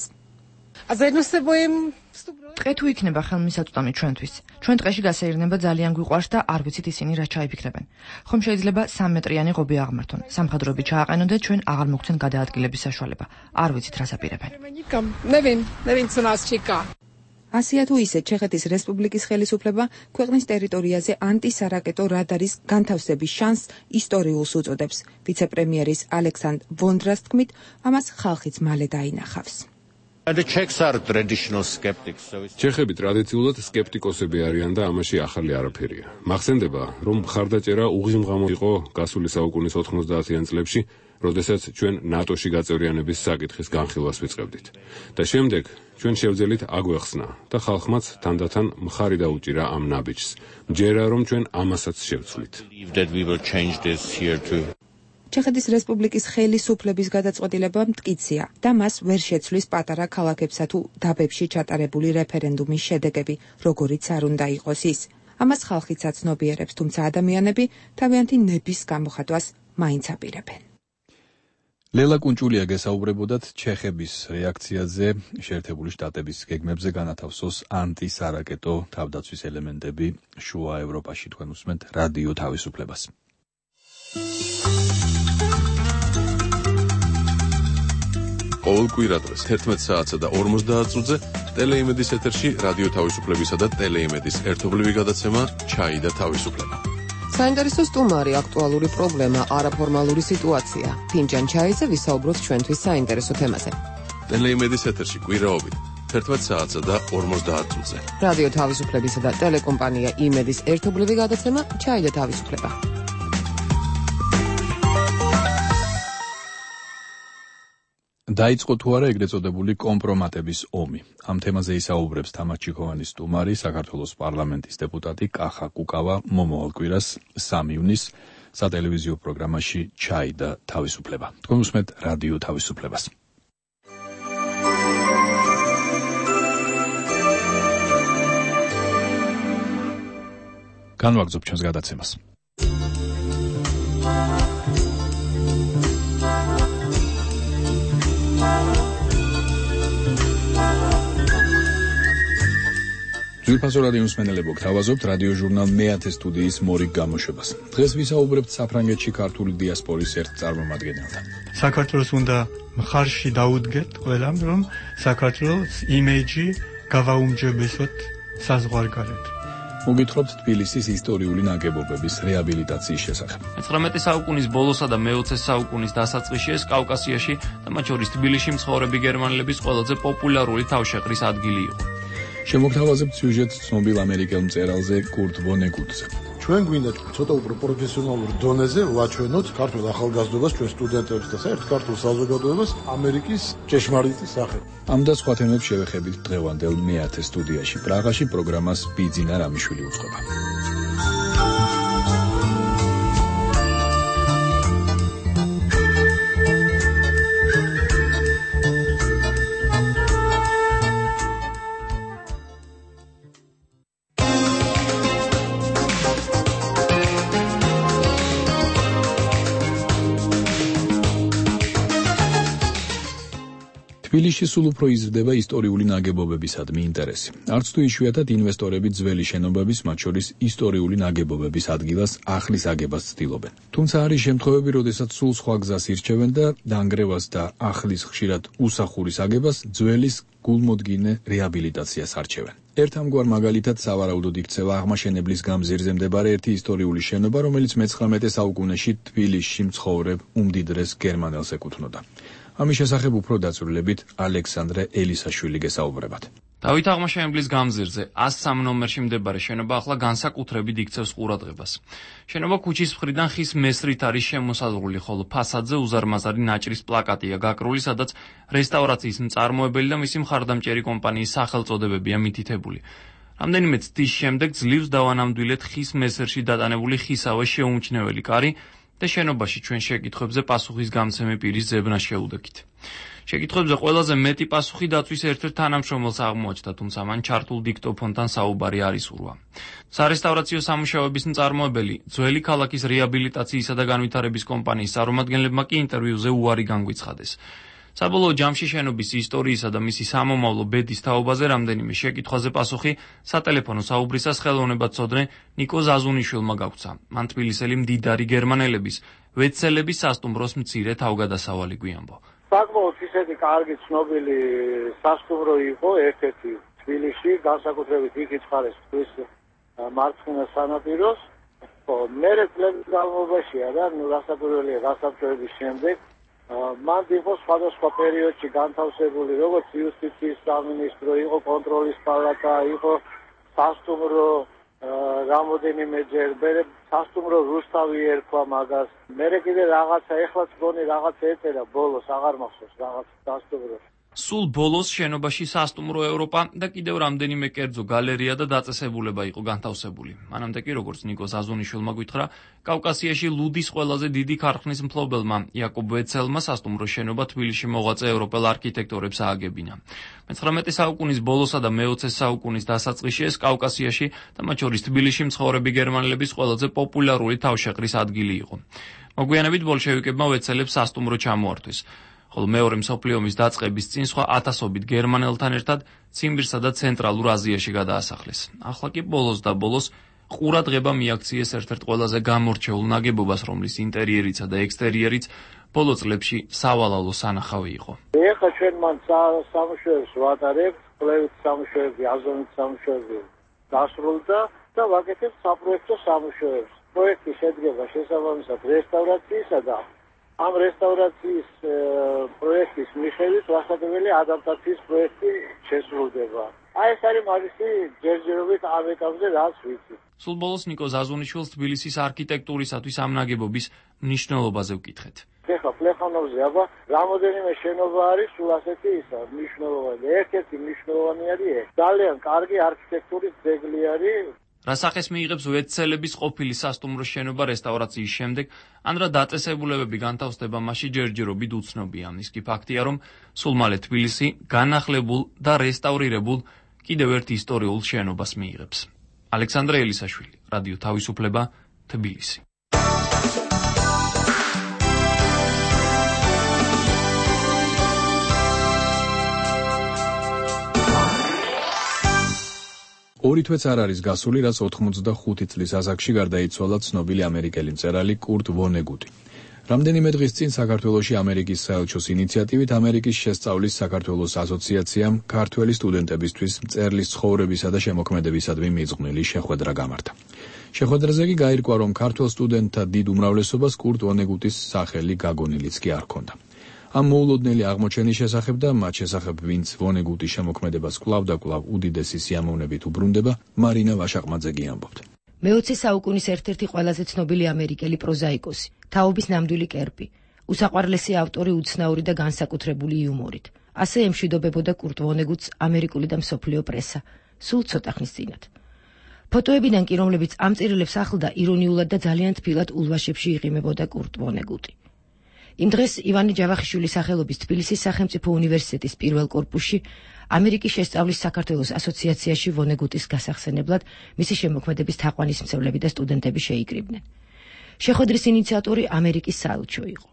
დღე თუ იქნება ხელმისაწვდომი ჩვენთვის. ჩვენ დღეში გასეირნება ძალიან გვიყვარს და არ ვიცით ისინი რა ჩაიფიქრებენ. ხომ შეიძლება სამ მეტრიანი ღობე აღმართონ, სამხედროები ჩააყენონ და ჩვენ აღარ მოგცენ გადაადგილების საშუალება. არ ვიცით რას აპირებენ. ასია თუ ისე ჩეხეთის რესპუბლიკის ხელისუფლება ქვეყნის ტერიტორიაზე ანტისარაკეტო რადარის განთავსების შანსს ისტორიულს უწოდებს. ვიცე-პრემიერის ალექსანდრ ვონდრას თქმით, ამას ხალხიც მალე დაინახავს. ჩეხები ტრადიციულად სკეპტიკოსები არიან და ამაში ახალი არაფერია. მახსენდება, რომ მხარდაჭერა უღიმღამო იყო გასული საუკუნის ოთხმოცდაათიან წლებში, როდესაც ჩვენ ნატოში გაწევრიანების საკითხის განხილვას ვიწყებდით. და შემდეგ ჩვენ შევძელით აგვეხსნა და ხალხმაც თანდათან მხარი დაუჭირა ამ ნაბიჯს. მჯერა რომ ჩვენ ამასაც შევცვლით. ჩეხეთის რესპუბლიკის ხელისუფლების გადაწყვეტილება მტკიცია და მას ვერ შეცვლის პატარა ქალაქებსა თუ დაბებში ჩატარებული რეფერენდუმის შედეგები, როგორიც არ უნდა იყოს ის. ამას ხალხიც აცნობიერებს, თუმცა ადამიანები თავიანთი ნების გამოხატვას მაინც აპირებენ. ლელა კუნჭულია გესაუბრებოდათ ჩეხების რეაქციაზე შეერთებული შტატების გეგმებზე განათავსოს ანტისარაკეტო თავდაცვის ელემენტები შუა ევროპაში. თქვენ უსმენთ რადიო თავისუფლებას. ყოველ კვირადღეს თერთმეტ საათსა და ორმოცდაათ წუთზე ტელეიმედის ეთერში რადიო თავისუფლებისა და ტელეიმედის ერთობლივი გადაცემა ჩაი და თავისუფლება. საინტერესო სტუმარი, აქტუალური პრობლემა, არაფორმალური სიტუაცია. ფინჯან ჩაიზე ვისაუბროთ ჩვენთვის საინტერესო თემაზე. ტელეიმედის ეთერში კვირაობით თერთმეტ საათსა და ორმოცდაათ წუთზე. რადიო თავისუფლებისა და ტელეკომპანია იმედის ერთობლივი გადაცემა ჩაი და თავისუფლება. დაიწყო თუ არა ეგრეთ წოდებული კომპრომატების ომი. ამ თემაზე ისაუბრებს თამარ ჩიქოვანის სტუმარი, საქართველოს პარლამენტის დეპუტატი კახა კუკავა მომავალ კვირას სამი ივნის სატელევიზიო პროგრამაში ჩაი და თავისუფლება. თქვენ უსმენთ რადიო თავისუფლებას. განვაგრძობ ჩვენს გადაცემას. ძვირფასო რადიო მსმენელებო, გთავაზობთ რადიო ჟურნალ მეათე სტუდიის მორიგ გამოშვებას. დღეს ვისაუბრებთ საფრანგეთში ქართული დიასპორის ერთ წარმომადგენელთან. საქართველოს უნდა მხარში დაუდგეთ ყველამ, რომ საქართველოს იმეჯი გავაუმჯობესოთ საზღვარგარეთ. მოგითხრობთ თბილისის ისტორიული ნაგებობების რეაბილიტაციის შესახებ. მეცხრამეტე საუკუნის ბოლოსა და მეოცე საუკუნის დასაწყისში ეს კავკასიაში და მათ შორის თბილისში მცხოვრები გერმანელების ყველაზე პოპულარული თავშეყრის ადგილი იყო. შემოგთავაზებთ სიუჟეტს ცნობილ ამერიკელ მწერალზე კურტ ვონეგუტზე. ჩვენ გვინდა ცოტა უფრო პროფესიონალურ დონეზე ვაჩვენოთ ქართულ ახალგაზრდობას, ჩვენ სტუდენტებს და საერთოდ ქართულ საზოგადოებას ამერიკის ჭეშმარიტი სახე. ამ და სხვა თემებს შევეხებით დღევანდელ მეათე სტუდიაში. პრაღაში პროგრამას ბიძინა რამიშვილი უწყობა. თბილისში სულ უფრო იზრდება ისტორიული ნაგებობებისადმი ინტერესი. არც თუ იშვიათად ინვესტორები ძველი შენობების, მათ შორის ისტორიული ნაგებობების ადგილას ახლის აგებას ცდილობენ. თუმცა არის შემთხვევები, როდესაც სულ სხვა გზას ირჩევენ და დანგრევას და ახლის ხშირად უსახურის აგებას ძველის გულმოდგინე რეაბილიტაციას არჩევენ. ერთ ამგვარ მაგალითად სავარაუდოდ იქცევა აღმაშენებლის გამზირზე მდებარე ერთი ისტორიული შენობა, რომელიც მეცხრამეტე საუკუნეში თბილისში მცხოვრებ უმდიდრეს გერმანელს ეკუთვნოდა. ამის შესახებ უფრო დაწვრილებით ალექსანდრე ელისაშვილი გესაუბრებათ. დავით აღმაშენებლის გამზირზე ას სამ ნომერში მდებარე შენობა ახლა განსაკუთრებით იქცევს ყურადღებას. შენობა ქუჩის მხრიდან ხის მესრით არის შემოსაზღვრული, ხოლო ფასადზე უზარმაზარი ნაჭრის პლაკატია გაკრული, სადაც რესტავრაციის მწარმოებელი და მისი მხარდამჭერი კომპანიის სახელწოდებებია მითითებული. რამდენიმე წლის შემდეგ ძლივს დავანამდვილეთ ხის მესერში დატანებული ხისავე შეუმჩნეველი კარი და შენობაში ჩვენ შეკითხვებზე პასუხის გამცემი პირის ძებნა შეუდექით. შეკითხვებზე ყველაზე მეტი პასუხი დაცვის ერთ-ერთ თანამშრომელს აღმოაჩნდა, თუმცა მან ჩართულ დიქტოფონთან საუბარი არ ისურვა. სარესტავრაციო სამუშაოების მწარმოებელი, ძველი ქალაქის რეაბილიტაციისა და განვითარების კომპანიის წარმომადგენლებმა კი ინტერვიუზე უარი განგვიცხადეს. საბოლოო ჯამში შენობის ისტორიისა და მისი სამომავლო ბედის თაობაზე რამდენიმე შეკითხვაზე პასუხი სატელეფონო საუბრისას ხელოვნებაცოდნე ნიკო ზაზუნიშვილმა გაგვცა. მან თბილისელი მდიდარი გერმანელების ვეცელების სასტუმროს მცირე თავგადასავალი გვიამბო. საკმაოდ ისეთი კარგი ცნობილი სასტუმრო იყო ერთ-ერთი თბილისში, განსაკუთრებით იქ იწყარეს თბილისის მარცხენა სანაპიროს. მერე წლების განმავლობაშია და ნუ რასაკვირველია გასაბჭოების შემდეგ მან იყო სხვადასხვა პერიოდში განთავსებული, როგორც იუსტიციის სამინისტრო, იყო კონტროლის პალატა, იყო სასტუმრო რამოდენიმეჯერ, მერე სასტუმრო რუსთავი ერქვა მაგას. მერე კიდე რაღაცა, ეხლაც გონი რაღაცა ეწერა ბოლოს, აღარ მახსოვს რაღაც სასტუმრო. სულ ბოლოს შენობაში სასტუმრო ევროპა და კიდევ რამდენიმე კერძო გალერეა და დაწესებულება იყო განთავსებული. მანამდე კი, როგორც ნიკო ზაზუნიშვილმა გითხრა, კავკასიაში ლუდის ყველაზე დიდი ქარხნის მფლობელმა იაკობ ვეცელმა სასტუმრო შენობა თბილისში მოღვაწე ევროპელ არქიტექტორებს ააგებინა. მეცხრამეტე საუკუნის ბოლოსა და მეოცე საუკუნის დასაწყისში ეს კავკასიაში და მათ შორის თბილისში მცხოვრები გერმანელების ყველაზე პოპულარული თავშეყრის ადგილი იყო. მოგვიანებით ბოლშევიკებმა ვეცელებს სასტუმრო ჩამოართვეს. ხოლო მეორე მსოფლიო ომის დაწყების წინ სხვა ათასობით გერმანელთან ერთად ციმბირსა და ცენტრალურ აზიაში გადაასახლეს. ახლა კი ბოლოს და ბოლოს ყურადღება მიაქციეს ერთ-ერთ ყველაზე გამორჩეულ ნაგებობას, რომლის ინტერიერიც და ექსტერიერიც ბოლო წლებში სავალალო სანახავი იყო. ეხლა ჩვენ მან სამუშაოებს ვატარებთ, კვლევით სამუშაოები, აზონით სამუშაოები დასრულდა და ვაკეთებთ საპროექტო სამუშაოებს. პროექტი შედგება შესაბამისად რესტავრაციისა და ამ რესტავრაციის პროექტის მიხედვით რასაკვირველი ადაპტაციის პროექტი შესრულდება. აი ეს არის მაგისი ჯერჯერობით ამ ეტაპზე რაც ვიცი. სულ ბოლოს ნიკო ზაზუნიშვილს თბილისის არქიტექტურისათვის ამ ნაგებობის მნიშვნელობაზე ვკითხეთ. ეხლა პლეხანოვზე აბა რამოდენიმე შენობა არის სულ ასეთი ისა მნიშვნელოვანი. ერთ-ერთი მნიშვნელოვანი არის ეს. ძალიან კარგი არქიტექტურის ძეგლი არის. რასახეს მიიღებს ვეცელების ყოფილი სასტუმროს შენობა რესტავრაციის შემდეგ, ან რა დაწესებულებები განთავსდება მასში ჯერჯერობით უცნობია. ის კი ფაქტია, რომ სულ მალე თბილისი განახლებულ და რესტავრირებულ კიდევ ერთ ისტორიულ შენობას მიიღებს. ალექსანდრე ელისაშვილი, რადიო თავისუფლება, თბილისი. ორი თვეც არ არის გასული, რაც ოთხმოცდახუთი წლის ასაკში გარდაიცვალა ცნობილი ამერიკელი მწერალი კურტ ვონეგუტი. რამდენიმე დღის წინ საქართველოში ამერიკის საელჩოს ინიციატივით ამერიკის შესწავლის საქართველოს ასოციაციამ ქართველი სტუდენტებისთვის მწერლის ცხოვრებისა და შემოქმედებისადმი მიძღვნილი შეხვედრა გამართა. შეხვედრაზე კი გაირკვა, რომ ქართველ სტუდენტთა დიდ უმრავლესობას კურტ ვონეგუტის სახელი გაგონილიც კი არ ჰქონდა. ამ მოულოდნელი აღმოჩენის შესახებ და მათ შესახებ, ვინც ვონეგუტის შემოქმედებას კვლავ და კვლავ უდიდესი სიამოვნებით უბრუნდება, მარინა ვაშაყმაძე ამბობთ. მეოცე საუკუნის ერთ-ერთი ყველაზე ცნობილი ამერიკელი პროზაიკოსი, თაობის ნამდვილი კერპი, უსაყვარლესი ავტორი უცნაური და განსაკუთრებული იუმორით. ასე ემშვიდობებოდა კურტ ვონეგუტს ამერიკული და მსოფლიო პრესა, სულ ცოტა ხნის წინათ. ფოტოებიდან კი, რომლებიც ამ წერილებს ახლდა, ირონიულად და ძალიან თბილად ულვაშებში იყიმებოდა კურტ ვონეგუტი. იმ დღეს ივანე ჯავახიშვილის სახელობის თბილისის სახელმწიფო უნივერსიტეტის პირველ კორპუსში ამერიკის შესწავლის საქართველოს ასოციაციაში ვონეგუტის გასახსენებლად მისი შემოქმედების თაყვანისმცემლები და სტუდენტები შეიკრიბნენ. შეხვედრის ინიციატორი ამერიკის საელჩო იყო.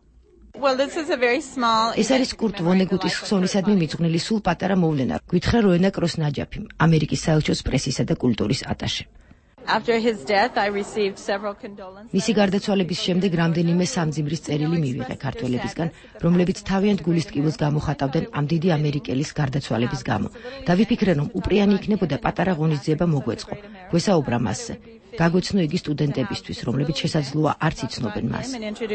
ეს არის კურტ ვონეგუტის ხსოვნისადმი მიძღვნილი სულ პატარა მოვლენა, გვითხრა როენა კროს-ნაჯაფიმ, ამერიკის საელჩოს პრესისა და კულტურის ატაშე. მისი გარდაცვალების შემდეგ რამდენიმე სამძიმრის წერილი მივიღე ქართველებისგან, რომლებიც თავიანთ გულის ტკივილს გამოხატავდნენ ამ დიდი ამერიკელის გარდაცვალების გამო და ვიფიქრე, რომ უპრიანი იქნებოდა პატარა ღონისძიება მოგვეწყო, გვესაუბრა მასზე. გაგვეცნო იგი სტუდენტებისთვის, რომლებიც შესაძლოა არც იცნობენ მას.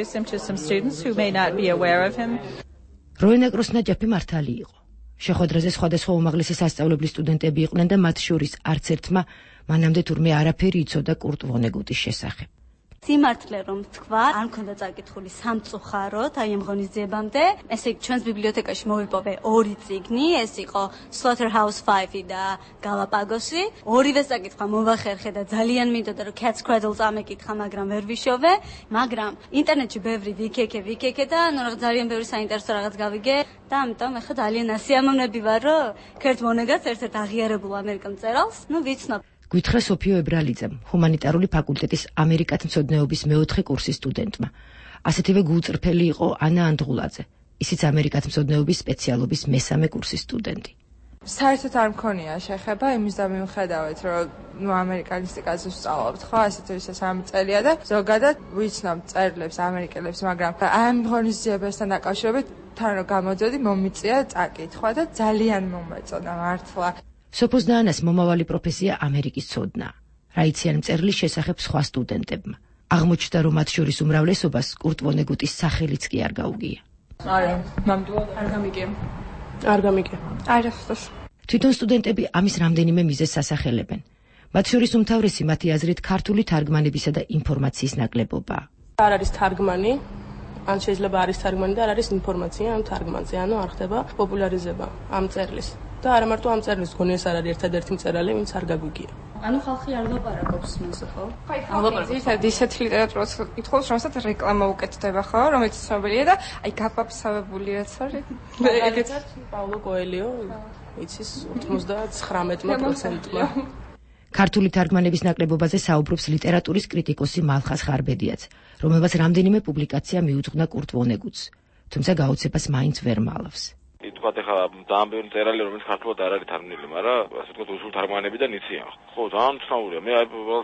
როენა კროს-ნაჯაფი მართალი იყო. შეხვედრაზე სხვადასხვა უმაღლესი სასწავლებლის სტუდენტები იყვნენ და მათ შორის არც ერთმა მანამდე თურმე არაფერი იცოდა კურტ ვონეგუტის შესახებ. სიმართლე რომ თქვა, არ მქონდა წაკითხული სამწუხაროდ აი ამ ღონისძიებამდე. ესე იგი ჩვენს ბიბლიოთეკაში მოვიპოვე ორი წიგნი, ეს იყო Slaughterhouse five და Galapagos-ი. ორივე წაკითხვა მოვახერხე და ძალიან მინდოდა რომ Cat's Cradle წამეკითხა, მაგრამ ვერ ვიშოვე, მაგრამ ინტერნეტში ბევრი ვიქეკე, ვიქეკე და ნუ რაღაც ძალიან ბევრი საინტერესო რაღაც გავიგე და ამიტომ ახლა ძალიან ასიამოვნები ვარ, რომ კურტ ვონეგუტს ერთ-ერთ აღიარებულ ამერიკელ მწერალს, ნუ ვიცნობ. გვითხრა სოფიო ებრალიძემ, ჰუმანიტარული ფაკულტეტის ამერიკათმცოდნეობის მეოთხე კურსის სტუდენტმა. ასეთივე გულწრფელი იყო ანა ანდღულაძე, ისიც ამერიკათმცოდნეობის სპეციალობის მესამე კურსის სტუდენტი. საერთოდ არ მქონია შეხება იმის და მიუხედავად, რომ ნუ ამერიკანისტიკაზე ვსწავლობთ, ხო, ასეთ ისე სამი წელია და ზოგადად ვიცნობ წერილებს ამერიკელებს, მაგრამ ამ ღონისძიებასთან დაკავშირებით თან რომ გამოდიოდი, მომიწია წაკითხვა და ძალიან მომეწონა მართლა. სოფოს და ანას მომავალი პროფესია ამერიკის ცოდნა. რა იციან მწერლის შესახებ სხვა სტუდენტებმა. აღმოჩნდა, რომ მათ შორის უმრავლესობას კურტ ვონეგუტის სახელიც კი არ გაუგია. არა, ნამდვილად არ გამიგია. არ გამიგია. არა, ხსოვს. თვითონ სტუდენტები ამის რამდენიმე მიზეზს ასახელებენ. მათ შორის უმთავრესი მათი აზრით ქართული თარგმანებისა და ინფორმაციის ნაკლებობაა. არ არის თარგმანი, ან შეიძლება არის თარგმანი და არ არის ინფორმაცია ამ თარგმანზე, ანუ არ ხდება პოპულარიზება ამ წერლის. და არა მარტო ამ წერლის გონი ეს არ არის ერთადერთი მწერალი, ვინც არ გაგვიგია. ანუ ხალხი არ ლაპარაკობს მასზე, ხო? ლაპარაკობს. ისეთ ისეთ ლიტერატურას კითხავს, რომელსაც რეკლამა უკეთდება, ხო, რომელიც ცნობილია და აი გაფაფსავებული რაც არის. ეგეც პაულო კოელიო, იცის ოცდათხმეტ პროცენტმა. ქართული თარგმანების ნაკლებობაზე საუბრობს ლიტერატურის კრიტიკოსი მალხას ხარბედიაც, რომელმაც რამდენიმე პუბლიკაცია მიუძღვნა კურტ ვონეგუტს, თუმცა გაოცებას მაინც ვერ მალავს. ითქვა ახლა ძალიან ბევრი წერალი რომელიც ქართულად არ არის თარგმნილი, მაგრამ ასე ვთქვათ უსულ თარგმანებიდან იციან. ხო, ძალიან ცნობილია. მე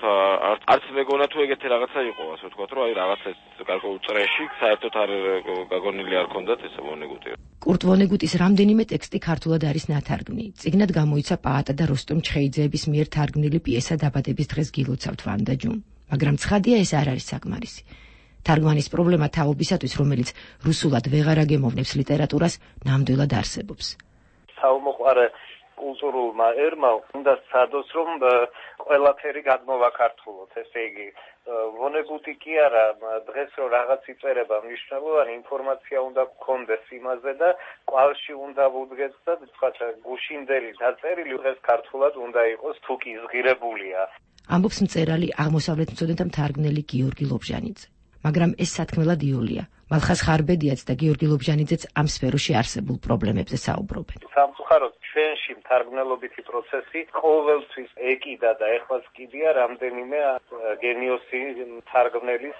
არც მეგონა თუ ეგეთი რაღაცა იყო, ასე ვთქვათ, რომ აი რაღაცა გარკვეულ წრეში საერთოდ არ გაგონილი არ ქონდათ ეს ვონეგუტი. კურტ ვონეგუტის რამდენიმე ტექსტი ქართულად არის ნათარგმნი. წიგნად გამოიცა პაატა და როსტომ ჩხეიძეების მიერ თარგმნილი პიესა დაბადების დღეს გილოცავთ ვანდა ჯუნ, მაგრამ ცხადია ეს არ არის საკმარისი. თარგმანის პრობლემა თაობისათვის, რომელიც რუსულად ვეღარ აგემოვნებს ლიტერატურას, ნამდვილად არსებობს. საომოყარე კულტურულმა ერმა უნდა სცადოს, რომ ყველაფერი გადმოვაქართულოთ, ესე იგი ვონეგუტი კი არა, დღეს რომ რაღაც იწერება მნიშვნელოვანი ინფორმაცია უნდა გქონდეს იმაზე და კვალში უნდა ვუდგეს და თქვათ გუშინდელი დაწერილი დღეს ქართულად უნდა იყოს თუ კი ზღირებულია. ამბობს მწერალი აღმოსავლეთმცოდნეთა მთარგმნელი გიორგი ლობჟანიძე. მაგრამ ეს სათქმელად იოლია. მალხას ხარბედიაც და გიორგი ლობჟანიძეც ამ სფეროში არსებულ პრობლემებზე საუბრობენ. სამწუხაროდ ჩვენში მთარგმნელობითი პროცესი ყოველთვის ეკიდა და ეხლაც კიდია რამდენიმე გენიოსი მთარგმნელის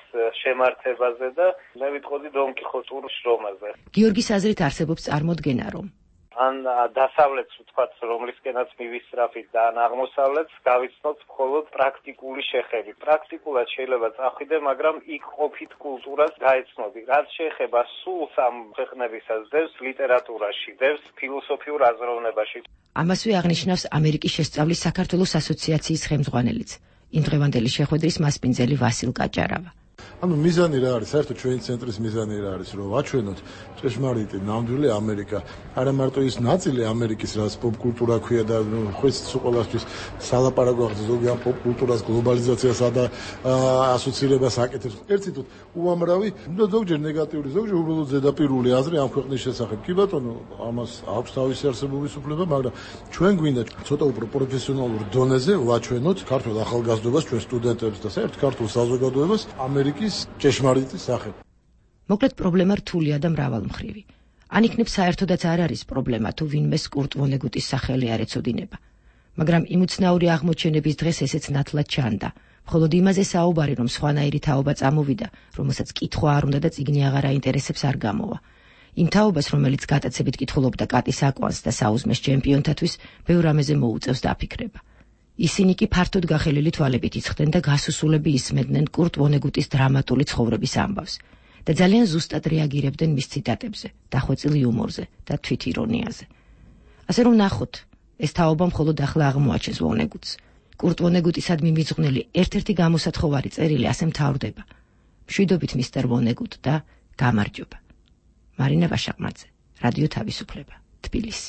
შემართებაზე და მე ვიტყოდი დონ კიხოტურ შრომაზე. გიორგის აზრით არსებობს წარმოდგენა, რომ ან დასავლეთს ვთქვათ, რომლისკენაც მივისწრაფით და ან აღმოსავლეთს გავიცნოთ მხოლოდ პრაქტიკული შეხები. პრაქტიკულად შეიძლება წახვიდე, მაგრამ იქ ყოფით კულტურას გაეცნობი. რაც შეეხება სულს ამ ქვეყნებისას დევს ლიტერატურაში, დევს ფილოსოფიურ აზროვნებაში. ამასვე აღნიშნავს ამერიკის შესწავლის საქართველოს ასოციაციის ხელმძღვანელიც, იმდღევანდელი შეხვედრის მასპინძელი ვასილ კაჭარავა. ანუ მიზანი რა არის? საერთოდ ჩვენი ცენტრის მიზანი რა არის? რომ ვაჩვენოთ ჭეშმარიტი ნამდვილი ამერიკა, არა მარტო ის ნაწილი ამერიკის, რაც პოპკულტურა ქვია და ხოც ყველასთვის სალაპარაკო აღწევს ზოგი ამ პოპკულტურას გლობალიზაციასა და ასოცირებას აკეთებს. ერთ წუთით უამრავი, და ზოგჯერ ნეგატიური, ზოგჯერ უბრალოდ ზედაპირული აზრი ამ ქვეყნის შესახებ. კი ბატონო, ამას აქვს თავისი არსებობის უფლება, მაგრამ ჩვენ გვინდა ცოტა უფრო პროფესიონალურ დონეზე ვაჩვენოთ ქართულ ახალგაზრდობას, ჩვენ სტუდენტებს და საერთოდ ქართულ საზოგადოებას ამერიკის ჭეშმარიტი სახე. მოკლედ პრობლემა რთულია და მრავალმხრივი. ან იქნებ საერთოდაც არ არის პრობლემა თუ ვინმეს კურტ ვონეგუტის სახელი არ ეცოდინება. მაგრამ იმ უცნაური აღმოჩენების დღეს ესეც ნათლად ჩანდა. მხოლოდ იმაზე საუბარი, რომ სხვანაირი თაობა წამოვიდა, რომელსაც კითხვა არ უნდა და წიგნი აღარ აინტერესებს არ გამოვა. იმ თაობას, რომელიც გატაცებით კითხულობდა კატის აკვანს და საუზმეს ჩემპიონთათვის, ბევრ რამეზე მოუწევს დაფიქრება. ისინი კი ფართოდ გახელილი თვალებით იცხდნენ და გასუსულები ისმენდნენ კურტ ვონეგუტის დრამატული ცხოვრების ამბავს და ძალიან ზუსტად რეაგირებდნენ მის ციტატებზე, დახვეწილ იუმორზე და თვითირონიაზე. ასე რომ ნახოთ, ეს თაობა მხოლოდ ახლა აღმოაჩენს ვონეგუტს. კურტ ვონეგუტისადმი მიძღვნილი ერთ-ერთი გამოსათხოვარი წერილი ასე მთავრდება. მშვიდობით მისტერ ვონეგუტ და გამარჯობა. მარინა ვაშაყმაძე, რადიო თავისუფლება, თბილისი.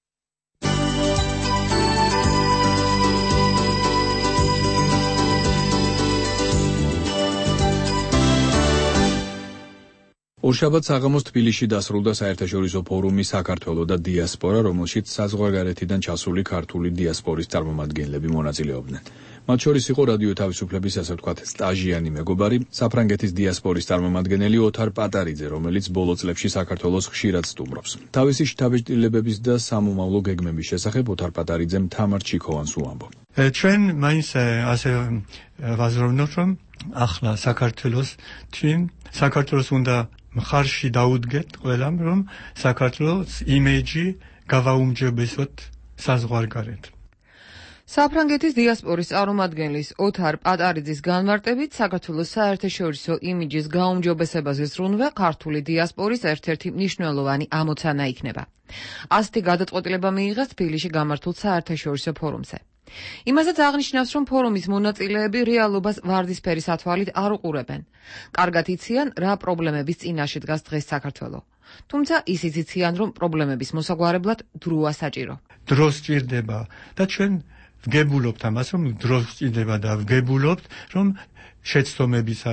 ორშაბათ საღამოს თბილისში დასრულდა საერთაშორისო ფორუმი საქართველო და დიასპორა, რომელშიც საზღვარგარეთიდან ჩასული ქართული დიასპორის წარმომადგენლები მონაწილეობდნენ. მათ შორის იყო რადიო თავისუფლების ასე ვთქვათ სტაჟიანი მეგობარი, საფრანგეთის დიასპორის წარმომადგენელი ოთარ პატარიძე, რომელიც ბოლო წლებში საქართველოს ხშირად სტუმრობს. თავისი შთაბეჭდილებების და სამომავლო გეგმების შესახებ ოთარ პატარიძემ თამარ ჩიქოვანს უამბო. ჩვენ მაინც ასე ვაზროვნოთ, რომ ახლა საქართველოს თვინ საქართველოს უნდა მხარში დაუდგეთ ყველამ, რომ საქართველოს იმიჯი გავაუმჯობესოთ საზღვარგარეთ. საფრანგეთის დიასპორის წარმომადგენლის ოთარ პატარიძის განმარტებით, საქართველოს საერთაშორისო იმიჯის გაუმჯობესებაზე ზრუნვა ქართული დიასპორის ერთ-ერთი მნიშვნელოვანი ამოცანა იქნება. ასეთი გადაწყვეტილება მიიღეს თბილისში გამართულ საერთაშორისო ფორუმზე. იმასაც აღნიშნავს, რომ ფორუმის მონაწილეები რეალობას ვარდისფერი სათვალით არ უყურებენ. კარგად იციან, რა პრობლემების წინაშე დგას დღეს საქართველო. თუმცა ისიც იციან, რომ პრობლემების მოსაგვარებლად დროა საჭირო. დრო სჭირდება და ჩვენ ვგებულობთ ამას, რომ დრო სჭირდება და ვგებულობთ, რომ შეცდომებისა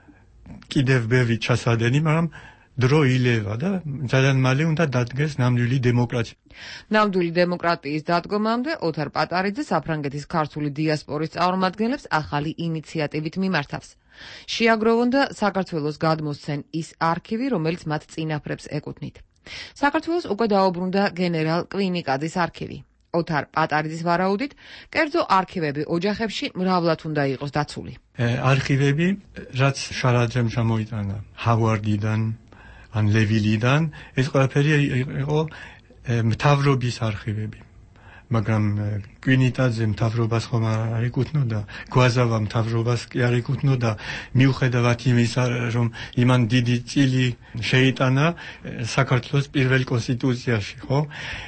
კიდევ ბევრი ჩასადენი, მაგრამ დრო ილევა და ძალიან მალე უნდა დადგეს ნამდვილი დემოკრატია. ნამდვილი დემოკრატიის დადგომამდე ოთარ პატარიძე საფრანგეთის ქართული დიასპორის წარმომადგენლებს ახალი ინიციატივით მიმართავს. შეაგროვონ და საქართველოს გადმოსცენ ის არქივი, რომელიც მათ წინაპრებს ეკუთვნით. საქართველოს უკვე დაუბრუნდა გენერალ კვინიკაძის არქივი. ოთარ პატარიძის ვარაუდით, კერძო არქივები ოჯახებში მრავლად უნდა იყოს დაცული. არქივები, რაც შარაძემ ჩამოიტანა ჰავარდიდან, ან ლევილიდან, ეს ყველაფერი იყო მთავრობის არქივები. მაგრამ კვინიკაძე მთავრობას ხომ არ ეკუთვნოდა, გვაზავა მთავრობას კი არ ეკუთვნოდა, მიუხედავად იმისა, რომ იმან დიდი წილი შეიტანა საქართველოს პირველ კონსტიტუციაში, ხო?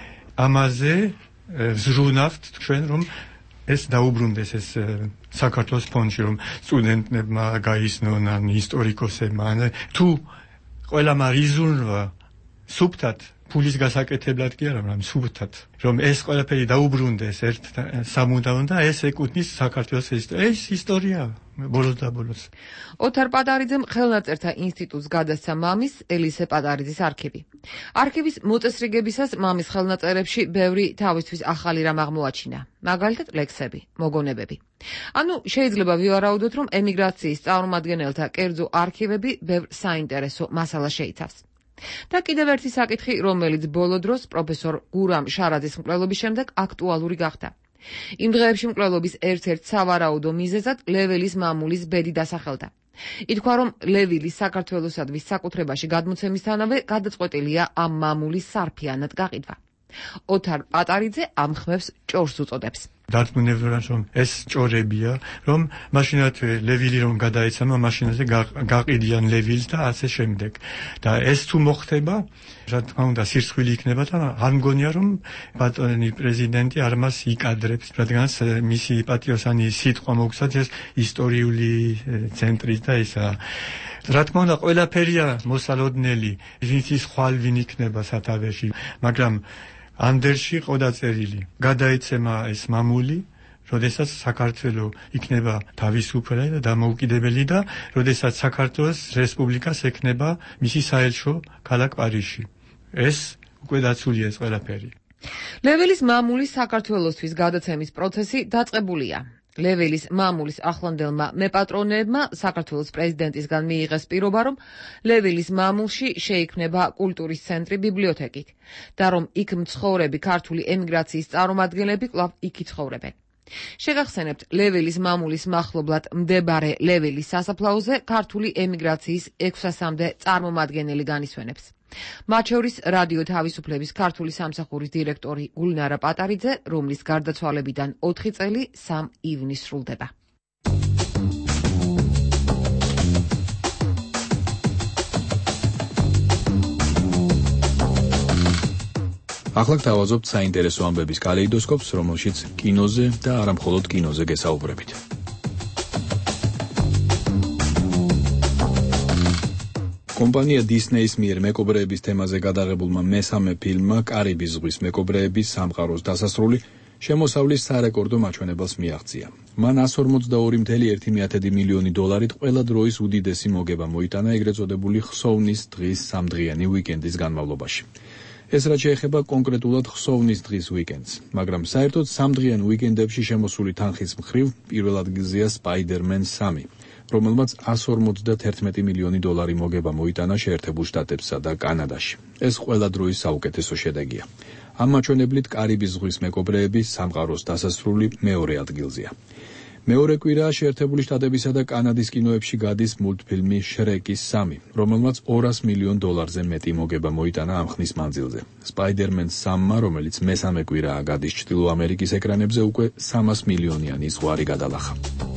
ამაზე ვზრუნავთ ჩვენ, რომ ეს დაუბრუნდეს ეს საქართველოს ფონდში, რომ სტუდენტებმა გაიცნონ, ან ისტორიკოსებმა, თუ ყველა მარიზუნვა სუბტად ფულის გასაკეთებლად კი არა, მაგრამ სუბტად, რომ ეს ყველაფერი დაუბრუნდეს ერთ სამუდამოდ და ეს ეკუთვნის საქართველოს ისტორია. ეს ისტორია ბოლოს და ბოლოს. ოთარ პატარიძემ ხელნაწერთა ინსტიტუტს გადასცა მამის ელისე პატარიძის არქივი. არქივის მოწესრიგებისას მამის ხელნაწერებში ბევრი თავისთვის ახალი რამ აღმოაჩინა, მაგალითად ლექსები, მოგონებები. ანუ შეიძლება ვივარაუდოთ, რომ ემიგრაციის წარმომადგენელთა კერძო არქივები ბევრ საინტერესო მასალას შეიცავს. და კიდევ ერთი საკითხი, რომელიც ბოლო დროს პროფესორ გურამ შარაძის მკვლელობის შემდეგ აქტუალური გახდა. იმ დღეებში მკვლელობის ერთ-ერთ სავარაუდო მიზეზად ლევილის მამულის ბედი დასახელდა. ითქვა, რომ ლევილის საქართველოსადმი საკუთრებაში გადმოცემისთანავე გადაწყვეტილია ამ მამულის სარფიანად გაყიდვა. ოთარ პატარიძე ამ ხმებს ჭორს უწოდებს. დარწმუნებულია რომ ეს ჭორებია, რომ მაშინათვე ლევილი რომ გადაეცემა, მაშინაზე გაყიდიან ლევილს და ასე შემდეგ. და ეს თუ მოხდება, რა თქმა უნდა, სირცხვილი იქნება და არ მგონია რომ ბატონი პრეზიდენტი არ მას იკადრებს, რადგანაც მისი პატიოსანი სიტყვა მოგცათ ეს ისტორიული ცენტრის და ისა. რა თქმა უნდა, ყველაფერია მოსალოდნელი, ის ხვალ ვინ იქნება სათავეში, მაგრამ ანდერში ყო დაწერილი, გადაეცემა ეს მამული, როდესაც საქართველოს იქნება თავისუფალი და დამოუკიდებელი და როდესაც საქართველოს რესპუბლიკას ექნება მისი საელჩო ქალაქ პარიზში. ეს უკვე დაცულია ეს ყველაფერი. ლეველის მამულის საქართველოსთვის გადაცემის პროცესი დაწყებულია. ლეველის მამულის ახლანდელმა მეპატრონეებმა საქართველოს პრეზიდენტისგან მიიღეს პირობა, რომ ლეველის მამულში შეიქმნება კულტურის ცენტრი ბიბლიოთეკით და რომ იქ მცხოვრები ქართული ემიგრაციის წარმომადგენლები კვლავ იქ იცხოვრებენ. შეგახსენებთ, ლეველის მამულის მახლობლად მდებარე ლეველის სასაფლაოზე ქართული ემიგრაციის ექვსასამდე წარმომადგენელი განისვენებს. მათ შორის რადიო თავისუფლების ქართული სამსახურის დირექტორი გულნარა პატარიძე, რომლის გარდაცვალებიდან ოთხი წელი სამ ივნისს სრულდება. ახლა გთავაზობთ საინტერესო ამბების კალეიდოსკოპს, რომელშიც კინოზე და არა მხოლოდ კინოზე გესაუბრებით. კომპანია დისნეის მიერ მეკობრეების თემაზე გადაღებულმა მესამე ფილმმა კარიბის ზღვის მეკობრეების სამყაროს დასასრული შემოსავლის სარეკორდო მაჩვენებელს მიაღწია. მან εκατს ორმოცდაორი კoma ერთი მილიონი დოლარით ყველა დროის უდიდესი მოგება მოიტანა ეგრეთ წოდებული ხსოვნის დღის სამდღიანი უიკენდის განმავლობაში. ეს რაც შეეხება კონკრეტულად ხსოვნის დღის უიკენდს, მაგრამ საერთოდ სამდღიან უიკენდებში შემოსული თანხის მხრივ პირველ ადგილზეა სპაიდერმენ სამი, რომელმაც εκατს ორმოცდაერთი მილიონი დოლარი მოგება მოიტანა შეერთებულ შტატებსა და კანადაში. ეს ყველა დროის საუკეთესო შედეგია. ამ მაჩვენებლით კარიბის ზღვის მეკობრეების სამყაროს დასასრული მეორე ადგილზეა. მეორე კვირაა შეერთებული შტატებისა და კანადის კინოებში გადის მულტფილმი შრეკის სამი, რომელმაც ორასი მილიონ დოლარზე მეტი მოგება მოიტანა ამ ხნის მანძილზე. სპაიდერმენ სამმა, რომელიც მესამე კვირაა გადის ჩრდილო ამერიკის ეკრანებზე, უკვე სამას მილიონიანი ზღვარი გადალახა.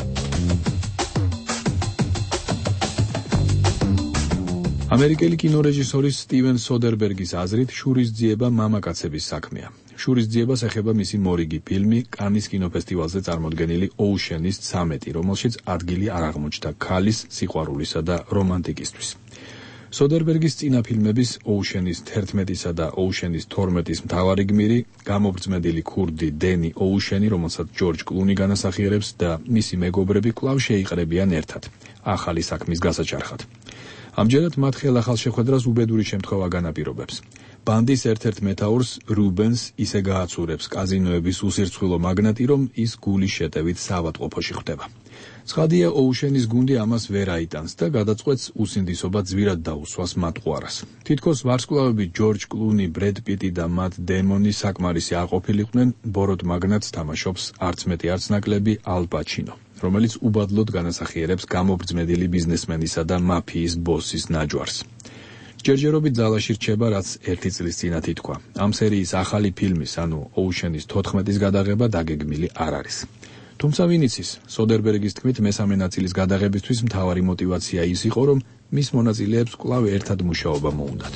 ამერიკელი კინორეჟისორის სტივენ სოდერბერგის აზრით, შურისძიება მამაკაცების საქმეა. შურისძიებას ეხება მისი მორიგი ფილმი კანის კინოფესტივალზე წარმოდგენილი ოუშენის ცამეტი, რომელშიც ადგილი არ აღმოჩნდა ქალის, სიყვარულისა და რომანტიკისთვის. სოდერბერგის წინა ფილმების ოუშენის თერთმეტისა და ოუშენის თორმეტის მთავარი გმირი, გამობრძმედილი ქურდი დენი ოუშენი, რომელსაც ჯორჯ კლუნი განასახიერებს და მისი მეგობრები კვლავ შეიყრებიან ერთად, ახალი საქმის გასაჩარხად. ამჯერად მათ ხელახალ შეხვედრას უბედური შემთხვევა განაპირობებს. ბანდის ერთ-ერთ მეთაურს რუბენს ისე გააცურებს კაზინოების უსირცხვილო მაგნატი, რომ ის გულის შეტევით საავადმყოფოში ხვდება. ცხადია, ოუშენის გუნდი ამას ვერ აიტანს და გადაწყვეტს უსინდისობა ძვირად დაუსვას მათ ყვარას. თითქოს ვარსკვლავები ჯორჯ კლუნი, ბრედ პიტი და მათ დემონი საკმარისი არ ყოფილიყვნენ, ბოროტ მაგნატს თამაშობს არც მეტი არც ნაკლები ალ პაჩინო, რომელიც უბადლოდ განასახიერებს გამობრძმედილი ბიზნესმენისა და მაფიის ბოსის ნაჯვარს. ჯერჯერობით ძალაში რჩება, რაც ერთი წლის წინათ ითქვა. ამ სერიის ახალი ფილმის, ანუ ოუშენის თოთხმეტის გადაღება დაგეგმილი არ არის. თუმცა ვინ იცის, სოდერბერგის თქმით, მესამე ნაწილის გადაღებისთვის მთავარი мотиваცია ის იყო, რომ მის მონაწილეებს კვლავ ერთად მუშაობა მოუნდათ.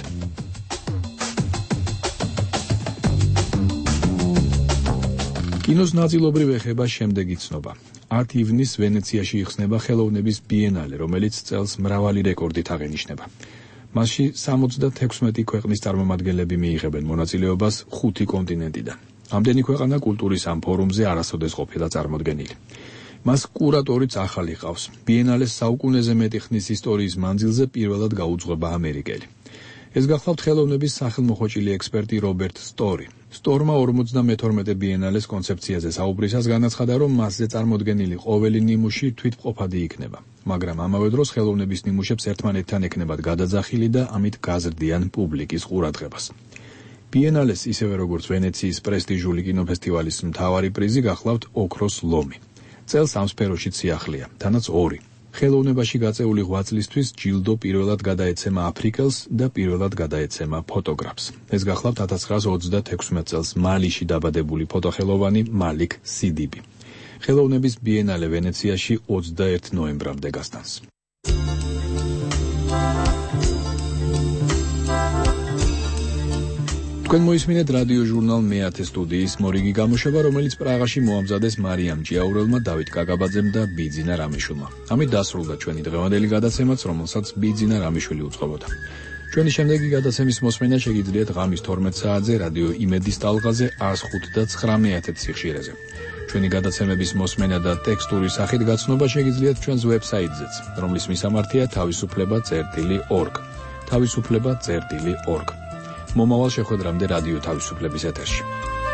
კინოს ნაწილობრივ ეხება შემდეგი ცნობა. ათ ივნისს ვენეციაში იხსნება ხელოვნების ბიენალე, რომელიც წელს მრავალი რეკორდით აღენიშნება. მასში სამოცდათექვსმეტი ქვეყნის წარმომადგენლები მიიღებენ მონაწილეობას ხუთი კონტინენტიდან. ამდენი ქვეყანა კულტურის ამ ფორუმზე არასოდეს ყოფილა წარმოდგენილი. მას კურატორიც ახალი ყავს. ბიენალეს საუკუნეზე მეტი ხნის ისტორიის მანძილზე პირველად გაუძღვება ამერიკელი. ეს გახლავთ ხელოვნების სახელმოხვეჭილი ექსპერტი რობერტ სტორი. სტორმა ორმოცდამეთორმეტე ბიენალეს კონცეფციაზე საუბრისას განაცხადა, რომ მასზე წარმოდგენილი ყოველი ნიმუში თვითმყოფადი იქნება, მაგრამ ამავე დროს ხელოვნების ნიმუშებს ერთმანეთთან ექნებათ გადაძახილი და ამით გაზრდიან პუბლიკის ყურადღებას. ბიენალეს, ისევე როგორც ვენეციის პრესტიჟული კინოფესტივალის მთავარი პრიზი, გახლავთ ოქროს ლომი. წელს ამ სფეროში სიახლეა, თანაც ორი. ხელოვნებაში გაწეული ღვაწლისთვის ჯილდო პირველად გადაეცემა აფრიკელს და პირველად გადაეცემა ფოტოგრაფს. ეს გახლავთ ათას ცხრაას ოცდათექვსმეტ წელს მალიში დაბადებული ფოტოხელოვანი მალიქ სიდიბი. ხელოვნების ბიენალე ვენეციაში ოცდაერთი ნოემბრამდე გასტანს. თქვენ მოისმინეთ რადიო ჟურნალ მეათე სტუდიის მორიგი გამოშვება, რომელიც პრაღაში მოამზადეს მარიამ ჭიაურელმა, დავით კაკაბაძემ და ბიძინა რამიშვილმა. ამით დასრულდა ჩვენი დღევანდელი გადაცემაც, რომელსაც ბიძინა რამიშვილი უწყობოდა. ჩვენი შემდეგი გადაცემის მოსმენა შეგიძლიათ ღამის თორმეტ საათზე რადიო იმედის ტალღაზე ას ხუთი და ცხრამეტ სიხშირეზე. ჩვენი გადაცემების მოსმენა და ტექსტური სახით გაცნობა შეგიძლიათ ჩვენს ვებსაიტზეც, რომლის მისამართია თავისუფლება წერტილი ორგ. თავისუფლება წერტილი ორგ. მომავალ შეხვედრამდე რადიო თავისუფლების ეთერში.